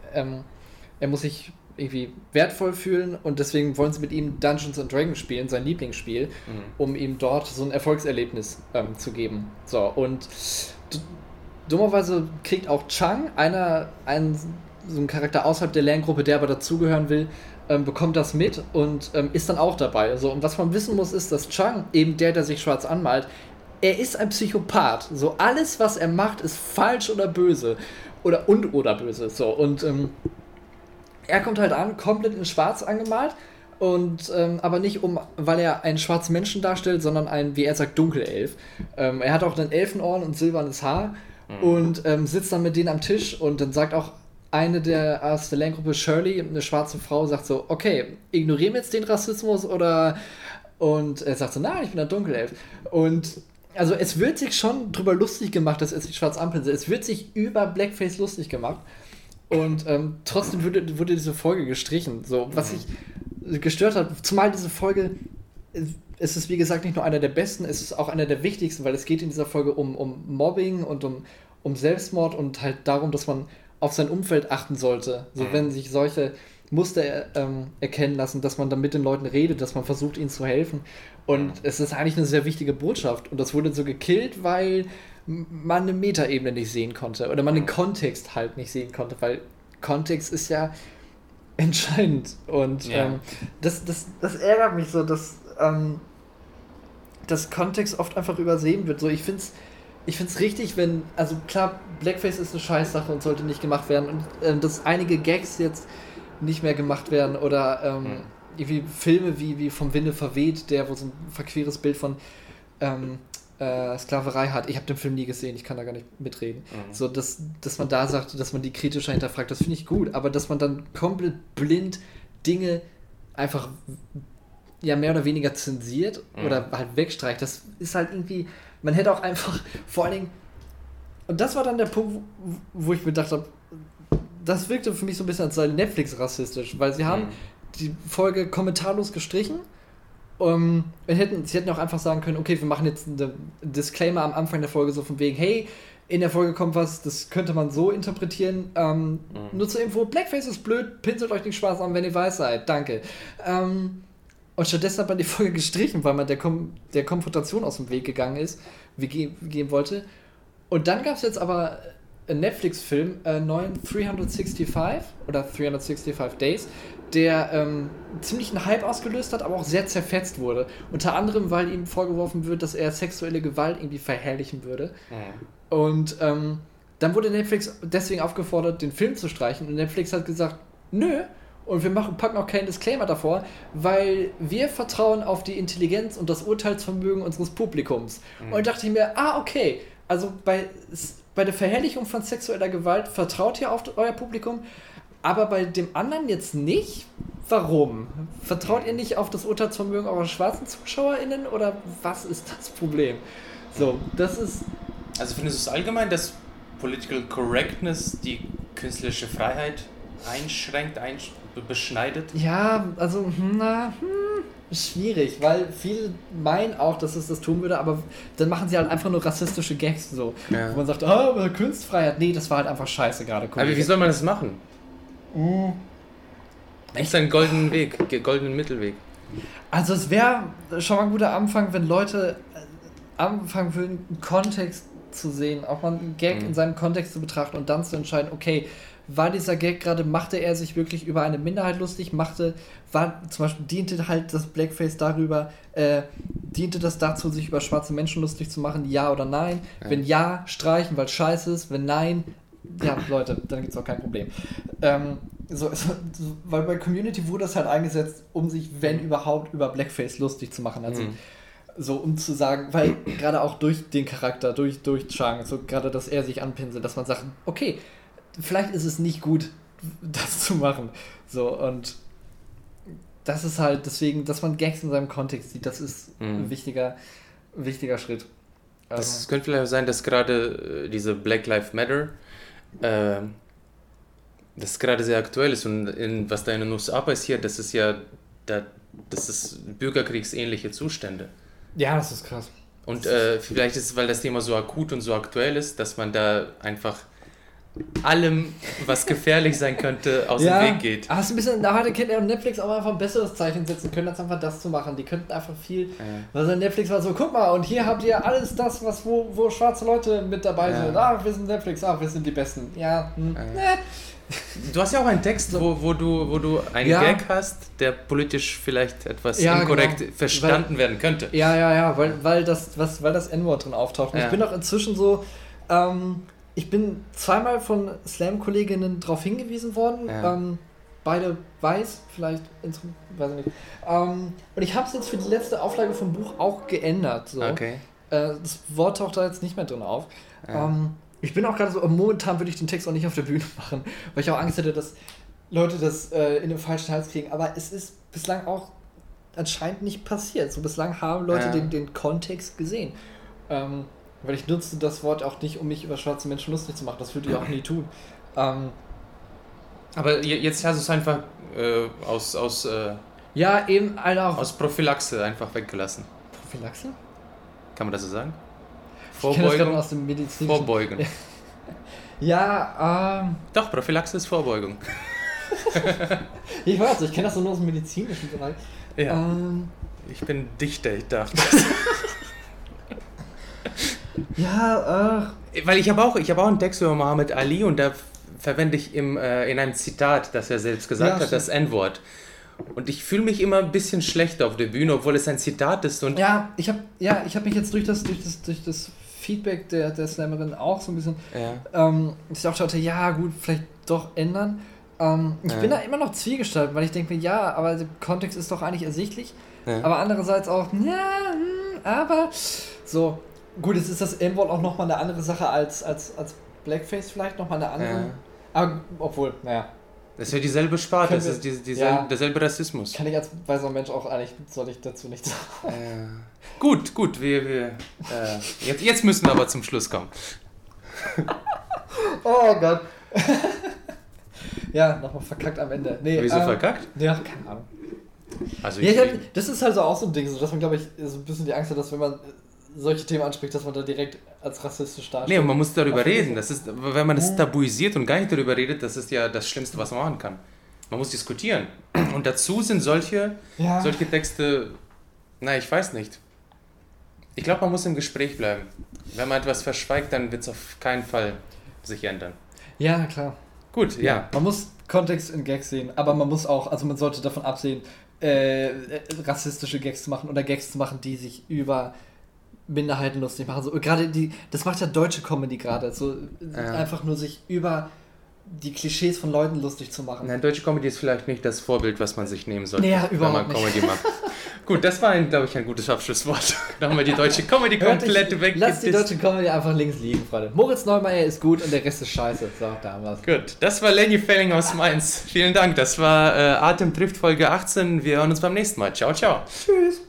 irgendwie wertvoll fühlen und deswegen wollen sie mit ihm Dungeons & Dragons spielen, sein Lieblingsspiel, um ihm dort so ein Erfolgserlebnis zu geben. So, und dummerweise kriegt auch Chang, so ein Charakter außerhalb der Lerngruppe, der aber dazugehören will, bekommt das mit und ist dann auch dabei. Also, und was man wissen muss, ist, dass Chang, eben der sich schwarz anmalt, er ist ein Psychopath. So, alles, was er macht, ist falsch oder böse. Oder böse. So, und er kommt halt an, komplett in schwarz angemalt, und aber nicht weil er einen schwarzen Menschen darstellt, sondern einen, wie er sagt, Dunkelelf. Er hat auch dann Elfenohren und silbernes Haar und sitzt dann mit denen am Tisch, und dann sagt auch eine aus der Lerngruppe, Shirley, eine schwarze Frau, sagt so, okay, ignorieren wir jetzt den Rassismus oder... Und er sagt so, nein, ich bin ein Dunkelelf. Und also es wird sich schon drüber lustig gemacht, dass er sich schwarz anpinselt. Es wird sich über Blackface lustig gemacht. Und trotzdem wurde diese Folge gestrichen. So, was sich gestört hat, zumal diese Folge, es ist wie gesagt nicht nur einer der besten, es ist auch einer der wichtigsten, weil es geht in dieser Folge um Mobbing und um Selbstmord und halt darum, dass man auf sein Umfeld achten sollte. So, wenn sich solche Muster erkennen lassen, dass man dann mit den Leuten redet, dass man versucht, ihnen zu helfen. Und es ist eigentlich eine sehr wichtige Botschaft. Und das wurde so gekillt, weil man eine Metaebene nicht sehen konnte oder man den Kontext halt nicht sehen konnte, weil Kontext ist ja entscheidend. Und das ärgert mich so, dass Kontext oft einfach übersehen wird. So, ich find's richtig, also klar, Blackface ist eine Scheißsache und sollte nicht gemacht werden, und dass einige Gags jetzt nicht mehr gemacht werden oder irgendwie Filme wie Vom Winde verweht, wo so ein verqueres Bild von Sklaverei hat. Ich habe den Film nie gesehen, ich kann da gar nicht mitreden. So, dass man da sagt, dass man die kritischer hinterfragt, das finde ich gut, aber dass man dann komplett blind Dinge einfach mehr oder weniger zensiert oder halt wegstreicht, das ist halt irgendwie, man hätte auch einfach, vor allen Dingen, und das war dann der Punkt, wo ich mir gedacht habe, das wirkte für mich so ein bisschen als sei Netflix rassistisch, weil sie haben die Folge kommentarlos gestrichen. Sie hätten auch einfach sagen können, okay, wir machen jetzt einen Disclaimer am Anfang der Folge so von wegen, hey, in der Folge kommt was, das könnte man so interpretieren. Nur zur Info, Blackface ist blöd, pinselt euch nicht Spaß an, wenn ihr weiß seid, danke. Und stattdessen hat man die Folge gestrichen, weil man der Konfrontation aus dem Weg gehen wollte. Und dann gab es jetzt aber einen Netflix-Film, neuen 365 oder 365 Days, der ziemlich einen Hype ausgelöst hat, aber auch sehr zerfetzt wurde. Unter anderem, weil ihm vorgeworfen wird, dass er sexuelle Gewalt irgendwie verherrlichen würde. Und dann wurde Netflix deswegen aufgefordert, den Film zu streichen. Und Netflix hat gesagt, nö, und wir packen auch keinen Disclaimer davor, weil wir vertrauen auf die Intelligenz und das Urteilsvermögen unseres Publikums. Und da dachte ich mir, okay, also bei der Verherrlichung von sexueller Gewalt vertraut ihr auf euer Publikum, aber bei dem anderen jetzt nicht? Warum? Vertraut ihr nicht auf das Urteilsvermögen eurer schwarzen ZuschauerInnen oder was ist das Problem? So, das ist... Also findest du es allgemein, dass Political Correctness die künstlerische Freiheit einschränkt, beschneidet? Ja, also, schwierig, weil viele meinen auch, dass es das tun würde, aber dann machen sie halt einfach nur rassistische Gags so. Ja. Wo man sagt, aber Kunstfreiheit, nee, das war halt einfach scheiße gerade. Aber wie soll man das machen? Gibt es einen goldenen Weg, goldenen Mittelweg? Also es wäre schon mal ein guter Anfang, wenn Leute anfangen würden, einen Kontext zu sehen, auch mal einen Gag in seinem Kontext zu betrachten und dann zu entscheiden, okay, war dieser Gag gerade, machte er sich wirklich über eine Minderheit lustig, war zum Beispiel, diente halt das Blackface darüber, diente das dazu, sich über schwarze Menschen lustig zu machen, ja oder nein? Ja. Wenn ja, streichen, weil es scheiße ist, wenn nein, ja, Leute, dann gibt es auch kein Problem. Weil bei Community wurde das halt eingesetzt, um sich, wenn überhaupt, über Blackface lustig zu machen, also so, um zu sagen, weil gerade auch durch den Charakter, durch Chang, so gerade, dass er sich anpinselt, dass man sagt, okay, vielleicht ist es nicht gut, das zu machen. So, und das ist halt deswegen, dass man Gags in seinem Kontext sieht, das ist ein wichtiger Schritt. Das könnte vielleicht sein, dass gerade diese Black Lives Matter, das gerade sehr aktuell ist und was da in den USA passiert, das ist ja, das ist bürgerkriegsähnliche Zustände. Ja, das ist krass. Und vielleicht ist es, weil das Thema so akut und so aktuell ist, dass man da einfach allem, was gefährlich sein könnte, aus dem Weg geht. Hast ein bisschen, da hätte Netflix auch einfach ein besseres Zeichen setzen können, als einfach das zu machen. Die könnten einfach viel, weil Netflix war so, guck mal, und hier habt ihr alles das, wo schwarze Leute mit dabei sind. Wir sind Netflix, wir sind die Besten. Du hast ja auch einen Text, wo du einen Gag hast, der politisch vielleicht etwas inkorrekt verstanden werden könnte. Weil das N-Wort drin auftaucht. Und ich bin auch inzwischen so, ich bin zweimal von Slam-Kolleginnen darauf hingewiesen worden, beide weiß, vielleicht, weiß ich nicht. Und ich habe es jetzt für die letzte Auflage vom Buch auch geändert. So. Okay. Das Wort taucht da jetzt nicht mehr drin auf. Ich bin auch gerade so, momentan würde ich den Text auch nicht auf der Bühne machen, weil ich auch Angst hätte, dass Leute das in den falschen Hals kriegen. Aber es ist bislang auch anscheinend nicht passiert. So bislang haben Leute den Kontext gesehen. Weil ich nutze das Wort auch nicht, um mich über schwarze Menschen lustig zu machen. Das würde ich auch nie tun. Aber jetzt hast du es einfach aus Prophylaxe einfach weggelassen. Prophylaxe? Kann man das so sagen? Vorbeugen aus dem Medizinischen. Vorbeugen. Doch, Prophylaxe ist Vorbeugung. Ich weiß, ich kenne das nur aus dem medizinischen Bereich. Ja. Ich bin Dichter, ich darf das. Weil ich habe auch einen Text über Muhammad Ali und da verwende ich in einem Zitat, das er selbst gesagt hat, das N-Wort. Und ich fühle mich immer ein bisschen schlechter auf der Bühne, obwohl es ein Zitat ist. Und ich habe mich jetzt durch das Feedback der Slammerin auch so ein bisschen, ich auch dachte, gut, vielleicht doch ändern. Ich bin da immer noch zwiegespalten, weil ich denke mir, aber der Kontext ist doch eigentlich ersichtlich. Aber andererseits auch, aber so, gut, jetzt ist das N-Wort auch nochmal eine andere Sache als Blackface vielleicht, nochmal eine andere. Aber obwohl, das ist ja dieselbe Sparte, das ist derselbe Rassismus. Kann ich als weißer Mensch auch eigentlich, soll ich dazu nichts sagen. Gut, jetzt müssen wir aber zum Schluss kommen. Oh Gott. Nochmal verkackt am Ende. Wieso verkackt? Ja, keine Ahnung. Also das ist halt so auch so ein Ding, so dass man, glaube ich, so ein bisschen die Angst hat, dass wenn man solche Themen anspricht, dass man da direkt als rassistisch darstellt. Nee, man muss darüber reden. Das ist, wenn man das tabuisiert und gar nicht darüber redet, das ist ja das Schlimmste, was man machen kann. Man muss diskutieren. Und dazu sind solche Texte, ich weiß nicht. Ich glaube, man muss im Gespräch bleiben. Wenn man etwas verschweigt, dann wird es auf keinen Fall sich ändern. Ja, klar. Gut, Man muss Kontext in Gags sehen, aber man muss auch, also man sollte davon absehen, rassistische Gags zu machen oder Gags zu machen, die sich über Minderheiten lustig machen. So, gerade das macht ja deutsche Comedy gerade, so einfach nur sich über die Klischees von Leuten lustig zu machen. Nein, deutsche Comedy ist vielleicht nicht das Vorbild, was man sich nehmen sollte, wenn man Comedy macht. Gut, das war, glaube ich, ein gutes Abschlusswort. Da haben wir die deutsche Comedy komplett weg. Lass die deutsche Comedy einfach links liegen, Freunde. Moritz Neumeier ist gut und der Rest ist scheiße. So, da haben wir's. Gut, das war Lenny Felling aus Mainz. Vielen Dank. Das war Atem trifft Folge 18. Wir hören uns beim nächsten Mal. Ciao, ciao. Tschüss.